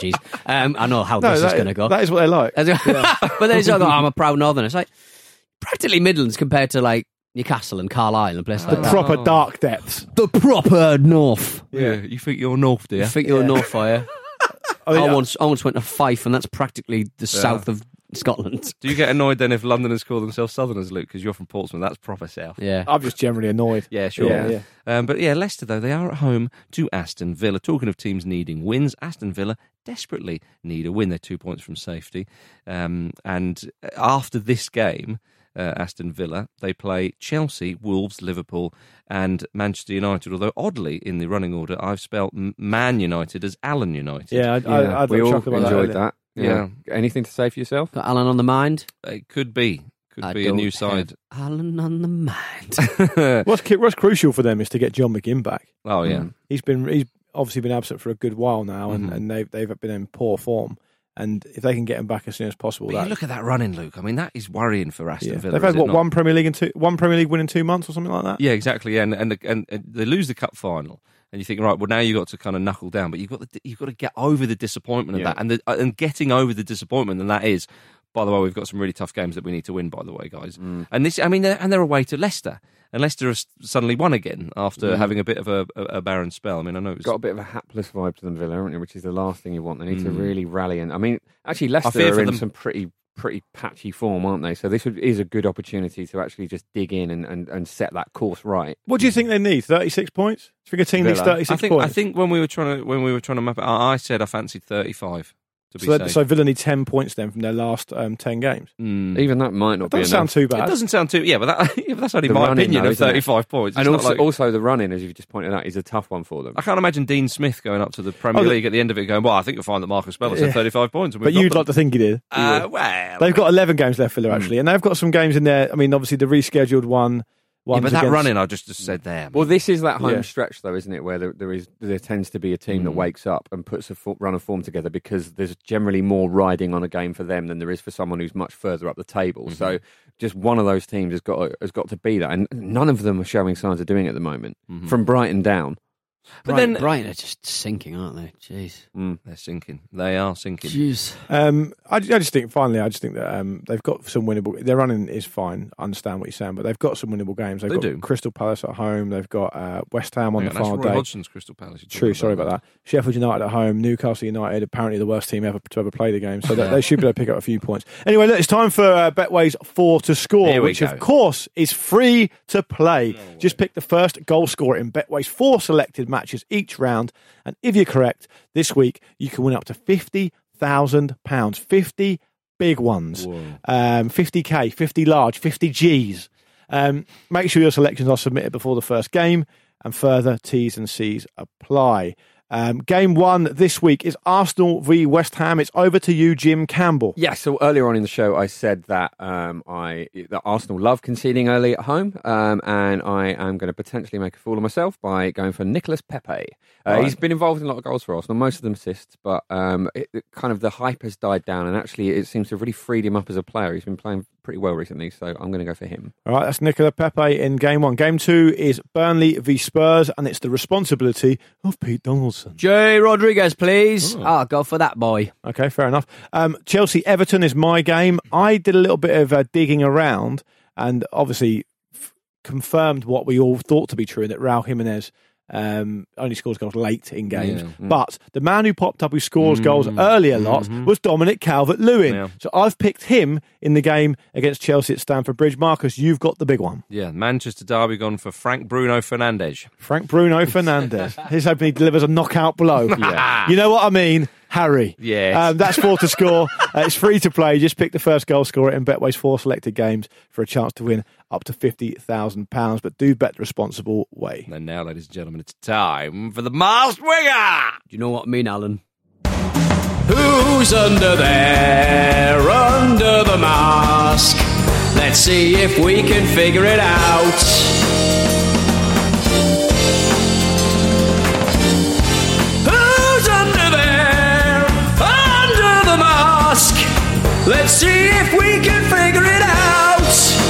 I know how this is going to go. That is what they like. But then it's like, I'm a proud Northerner. It's like practically Midlands compared to like Newcastle and Carlisle and places like that. Proper dark depths. The proper north. Yeah, you think you're north, do you? You think you're north, are you? I once went to Fife, and that's practically the south of Scotland. Do you get annoyed then if Londoners call themselves Southerners, Luke? Because you're from Portsmouth, that's proper south. Yeah, I'm just generally annoyed. Yeah, sure. Yeah. But Leicester though, they are at home to Aston Villa. Talking of teams needing wins, Aston Villa desperately need a win. They're 2 points from safety, and after this game, Aston Villa, they play Chelsea, Wolves, Liverpool, and Manchester United. Although oddly, in the running order, I've spelt Man United as Alan United. Yeah, we all about enjoyed that. Yeah. Anything to say for yourself? Got Alan on the mind? It could be. Could be a new side. Alan on the mind. What's crucial for them is to get John McGinn back. Oh yeah, he's obviously been absent for a good while now, and they've been in poor form. And if they can get him back as soon as possible, look at that running, Luke. I mean, that is worrying for Aston Villa. They've had one Premier League win in 2 months or something like that. Yeah, exactly. Yeah. And they lose the cup final, and you think, right, well, now you've got to kind of knuckle down, but you've got to get over the disappointment of that, and getting over the disappointment, and that is, by the way, we've got some really tough games that we need to win. By the way, guys, and this, I mean, they're away to Leicester. And Leicester have suddenly won again after having a bit of a barren spell. I mean, I know it's got a bit of a hapless vibe to them, Villa, haven't you? Which is the last thing you want. They need to really rally. And I mean, actually, Leicester are in some pretty patchy form, aren't they? So this is a good opportunity to actually just dig in and set that course right. What do you think they need? 36 points? Do you think a team needs 36 points? I think when we were trying to map it, I said I fancied 35. So Villa need 10 points then from their last 10 games. Even that might not be enough. Doesn't sound too bad. It doesn't sound too... Yeah, but that's only my opinion of 35 points. And also the run-in, as you've just pointed out, is a tough one for them. I can't imagine Dean Smith going up to the Premier League at the end of it going, well, I think you'll find that Marcus Bellis had 35 points. But you'd like to think he did. Well... They've got 11 games left, Villa, actually. And they've got some games in there. I mean, obviously the rescheduled one... Yeah, but that run-in I just said there. Well, this is that home stretch, though, isn't it, where there tends to be a team that wakes up and puts a run of form together because there's generally more riding on a game for them than there is for someone who's much further up the table. So just one of those teams has got to be that, and none of them are showing signs of doing it at the moment. From Brighton down. But then Brighton are just sinking, aren't they? Jeez. They're sinking. They are sinking. Jeez. I just think that they've got some winnable. Their running is fine. I understand what you're saying, but they've got some winnable games. They've got Crystal Palace at home. They've got West Ham on the final day. Hodgson's Crystal Palace. True. Sorry about that. Sheffield United at home. Newcastle United, apparently the worst team ever to ever play the game. So they should be able to pick up a few points. Anyway, look, it's time for Betway's 4 to score, which of course is free to play. Just pick the first goal scorer in Betway's 4 selected matches each round, and if you're correct this week, you can win up to £50,000. 50 big ones. 50k, 50 large, 50 Gs. Make sure your selections are submitted before the first game, and further T's and C's apply. Game 1 this week is Arsenal v West Ham. It's over to you, Jim Campbell. Yeah, so earlier on in the show, I said that that Arsenal love conceding early at home, and I am going to potentially make a fool of myself by going for Nicolas Pepe. He's been involved in a lot of goals for Arsenal, most of them assists, but kind of the hype has died down, and actually it seems to have really freed him up as a player. He's been playing pretty well recently, so I'm going to go for him. All right, that's Nicolas Pepe in Game 1. Game 2 is Burnley v Spurs, and it's the responsibility of Pete Donaldson. Jay Rodriguez, please. I'll go for that boy. Okay, fair enough. Chelsea-Everton is my game. I did a little bit of digging around and obviously confirmed what we all thought to be true, that Raul Jimenez only scores goals late in games. But the man who popped up who scores goals earlier lots was Dominic Calvert-Lewin. Yeah. So I've picked him in the game against Chelsea at Stamford Bridge. Marcus, you've got the big one. Yeah, Manchester derby gone for Frank Bruno Fernandes. Frank Bruno Fernandes. He's hoping he delivers a knockout blow. You know what I mean? Harry. Yes. That's 4 to score. It's free to play. Just pick the first goal scorer in Betway's 4 selected games for a chance to win up to £50,000. But do bet the responsible way. And now, ladies and gentlemen, it's time for the masked winger. Do you know what I mean, Alan? Who's under there, under the mask? Let's see if we can figure it out. Let's see if we can figure it out.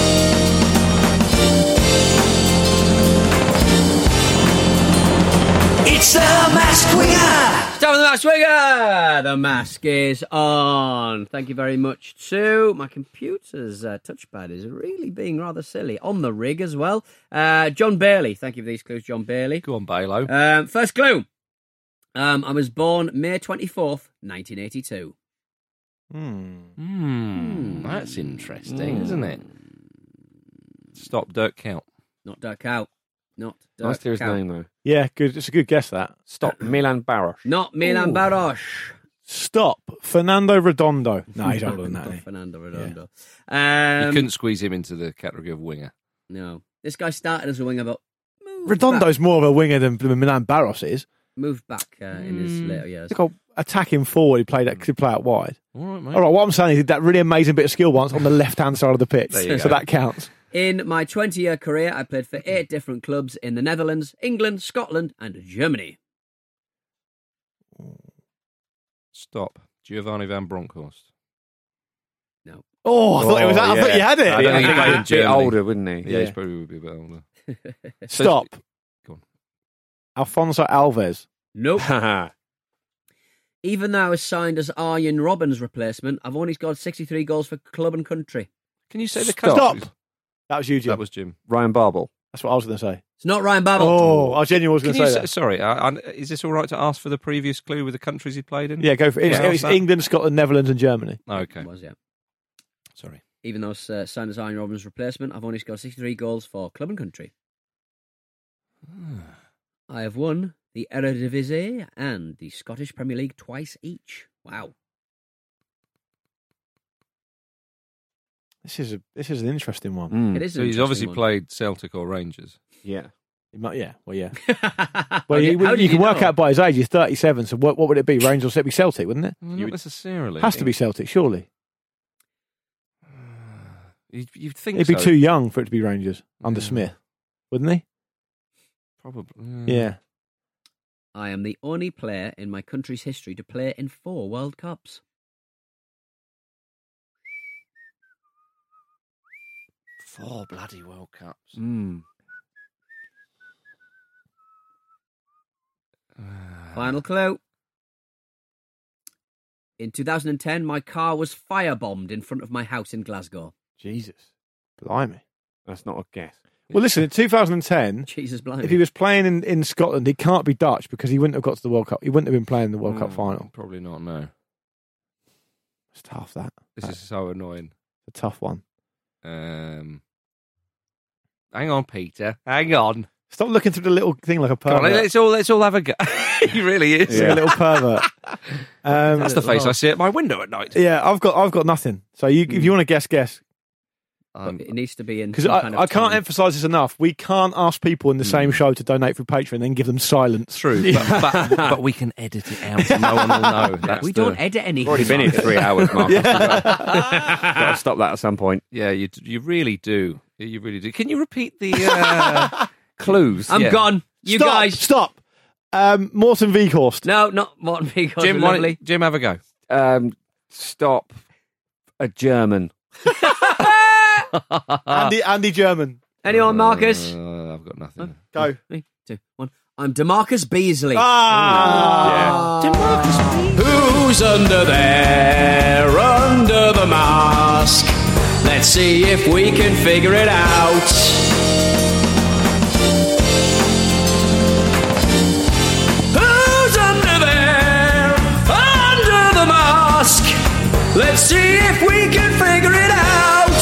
It's the Masked Winger. It's time for the Masked Winger. The mask is on. Thank you very much to my computer's touchpad is really being rather silly. On the rig as well. John Bailey. Thank you for these clues, John Bailey. Go on, Bailo. First clue. I was born May 24th, 1982. That's interesting, isn't it? Stop, Dirk Kuyt. Not Dirk Kuyt. Not Dirk Nice to hear his Kuyt. name, though. Yeah, good. It's a good guess, that. Stop, Milan Baros. Not Milan Baros. Stop, Fernando Redondo. No, he's older than that. isn't he? Fernando Redondo. You couldn't squeeze him into the category of winger. No. This guy started as a winger, but Redondo's more of a winger than Milan Baros is. moved back in his later years. Look how attacking forward, he played could play out wide. All right, mate. All right, what I'm saying is he did that really amazing bit of skill once on the left-hand side of the pitch. There you So go. that counts. In my 20-year career, I played for 8 different clubs in the Netherlands, England, Scotland, and Germany. Stop. Giovanni van Bronckhorst. No. Oh, I thought it was that. I thought you had it. I don't think he played in He'd be Germany. older, wouldn't he? Yeah, he probably would be a bit older. Stop. Go on. Alfonso Alves. Nope. Even though I was signed as Arjen Robben's replacement, I've only scored 63 goals for club and country. Can you say the Stop. countries? That was you, Jim. That was Jim. Ryan Babel. That's what I was going to say. It's not Ryan Babel. Oh, I genuinely was Can going to you say that. sorry, is this all right to ask for the previous clue with the countries he played in? Yeah, go for it. Yeah, It was what's that? England, Scotland, Netherlands, and Germany. Okay. It was, yeah. Sorry. Even though I was signed as Arjen Robben's replacement, I've only scored 63 goals for club and country. I have won the Eredivisie and the Scottish Premier League twice each. Wow. This is an interesting one. It is So an he's interesting obviously one. played Celtic or Rangers. Yeah. Yeah, well, yeah. How Well, did- how did you can work know? out by his age. He's 37, so what would it be? Rangers would be Celtic, wouldn't it? Not necessarily. Has to be Celtic, surely. You'd think He'd be so. too young for it to be Rangers under Smith, wouldn't he? Probably. Yeah. I am the only player in my country's history to play in 4 World Cups. 4 bloody World Cups. Mm. Final clue. In 2010, my car was firebombed in front of my house in Glasgow. Jesus. Blimey. That's not a guess. Well, listen, in 2010, Jesus blimey. if he was playing in Scotland, he can't be Dutch because he wouldn't have got to the World Cup. He wouldn't have been playing the World Cup final. Probably not, no. It's tough, that. This is so annoying. A tough one. Hang on, Peter. Hang on. Stop looking through the little thing like a Come pervert. on, let's all have a go. He really is. Like a little pervert. That's the face I see at my window at night. Yeah, I've got nothing. So if you want to guess. It needs to be in Because some kind of I can't time. emphasise this enough. We can't ask people in the same show to donate through Patreon and then give them silence. True, but we can edit it out and no one will know. That's We don't edit anything. We've already been here 3 hours, Mark. Yeah. Got to stop that at some point. Yeah, you really do. You really do. Can you repeat the clues? I'm gone. You Stop, guys. Stop. Morton Weghorst. No, not Morton Weghorst. Jim, Lovely. Jim, have a go. Stop a German. Andy German. Anyone, Marcus? I've got nothing. Go. 3, 2, 1. I'm DeMarcus Beasley. DeMarcus Beasley. Who's under there, under the mask? Let's see if we can figure it out. Who's under there, under the mask? Let's see if we can figure it out.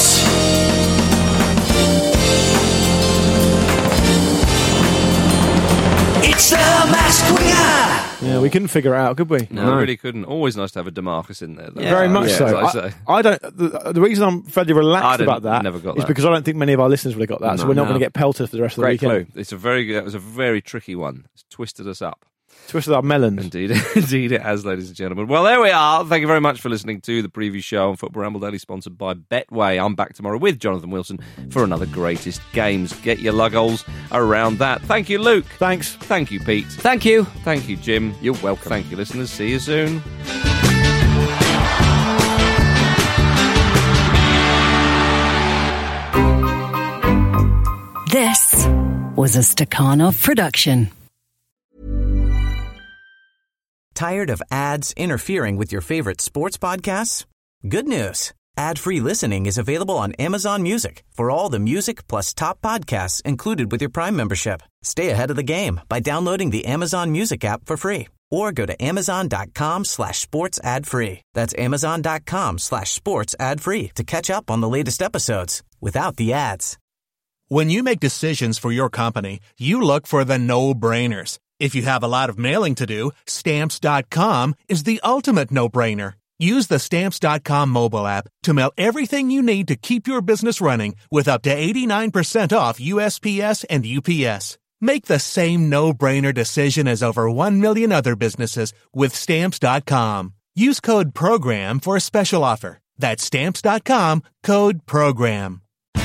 It's the mask we are. Yeah, we couldn't figure it out, could we? No, we really couldn't. Always nice to have a DeMarcus in there, though. Very much so. as I say. I don't. The reason I'm fairly relaxed about that never got is that. because I don't think many of our listeners would have got that, so we're not No. going to get pelted for the rest of the Great weekend. clue. That was a very tricky one. It's twisted us up. Twisted our melons. Indeed, indeed it has, ladies and gentlemen. Well, there we are. Thank you very much for listening to the preview show on Football Ramble Daily, sponsored by Betway. I'm back tomorrow with Jonathan Wilson for another Greatest Games. Get your lugholes around that. Thank you, Luke. Thanks. Thank you, Pete. Thank you. Thank you, Jim. You're welcome. Thank you, listeners. See you soon. This was a Stakhanov production. Tired of ads interfering with your favorite sports podcasts? Good news. Ad-free listening is available on Amazon Music for all the music plus top podcasts included with your Prime membership. Stay ahead of the game by downloading the Amazon Music app for free or go to amazon.com/sports ad free. That's amazon.com/sports ad free to catch up on the latest episodes without the ads. When you make decisions for your company, you look for the no-brainers. If you have a lot of mailing to do, Stamps.com is the ultimate no-brainer. Use the Stamps.com mobile app to mail everything you need to keep your business running with up to 89% off USPS and UPS. Make the same no-brainer decision as over 1 million other businesses with Stamps.com. Use code PROGRAM for a special offer. That's Stamps.com, code PROGRAM.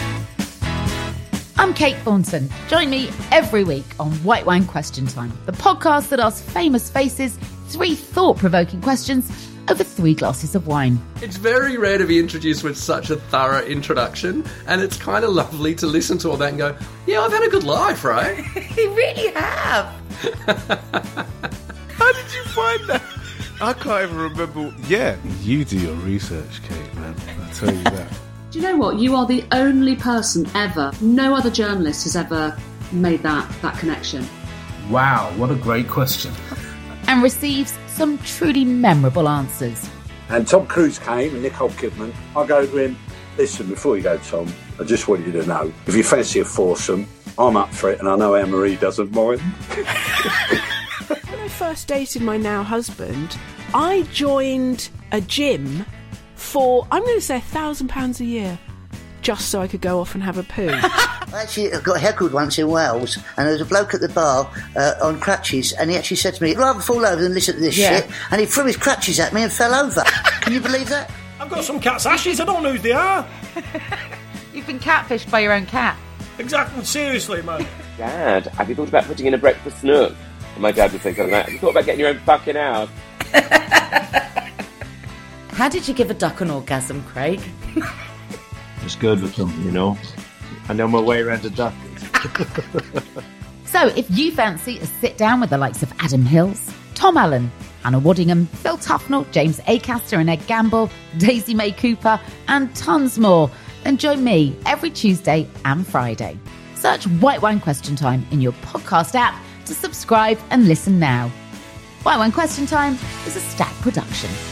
I'm Kate Thornton. Join me every week on White Wine Question Time, the podcast that asks famous faces 3 thought-provoking questions over 3 glasses of wine. It's very rare to be introduced with such a thorough introduction, and it's kind of lovely to listen to all that and go, yeah, I've had a good life, right? You really have. How did you find that? I can't even remember. Yeah, you do your research, Kate, man. I tell you that. Do you know what? You are the only person ever, no other journalist has ever made that connection. Wow, what a great question. And receives some truly memorable answers. And Tom Cruise came and Nicole Kidman. I go to him, listen, before you go, Tom, I just want you to know, if you fancy a foursome, I'm up for it, and I know Anne-Marie doesn't mind. When I first dated my now husband, I joined a gym for, I'm going to say £1,000 a year, just so I could go off and have a poo. I actually got heckled once in Wales, and there was a bloke at the bar on crutches, and he actually said to me, I'd rather fall over than listen to this shit, and he threw his crutches at me and fell over. Can you believe that? I've got some cat's ashes, I don't know who they are. You've been catfished by your own cat. Exactly, seriously, man. Dad, have you thought about putting in a breakfast nook? And my dad would say something like, have you thought about getting your own fucking house? How did you give a duck an orgasm, Craig? It's good with them, you know. I know my way around a duck. So if you fancy a sit down with the likes of Adam Hills, Tom Allen, Hannah Waddingham, Phil Tufnell, James Acaster and Ed Gamble, Daisy May Cooper, and tons more. Then join me every Tuesday and Friday. Search White Wine Question Time in your podcast app to subscribe and listen now. White Wine Question Time is a Stack production.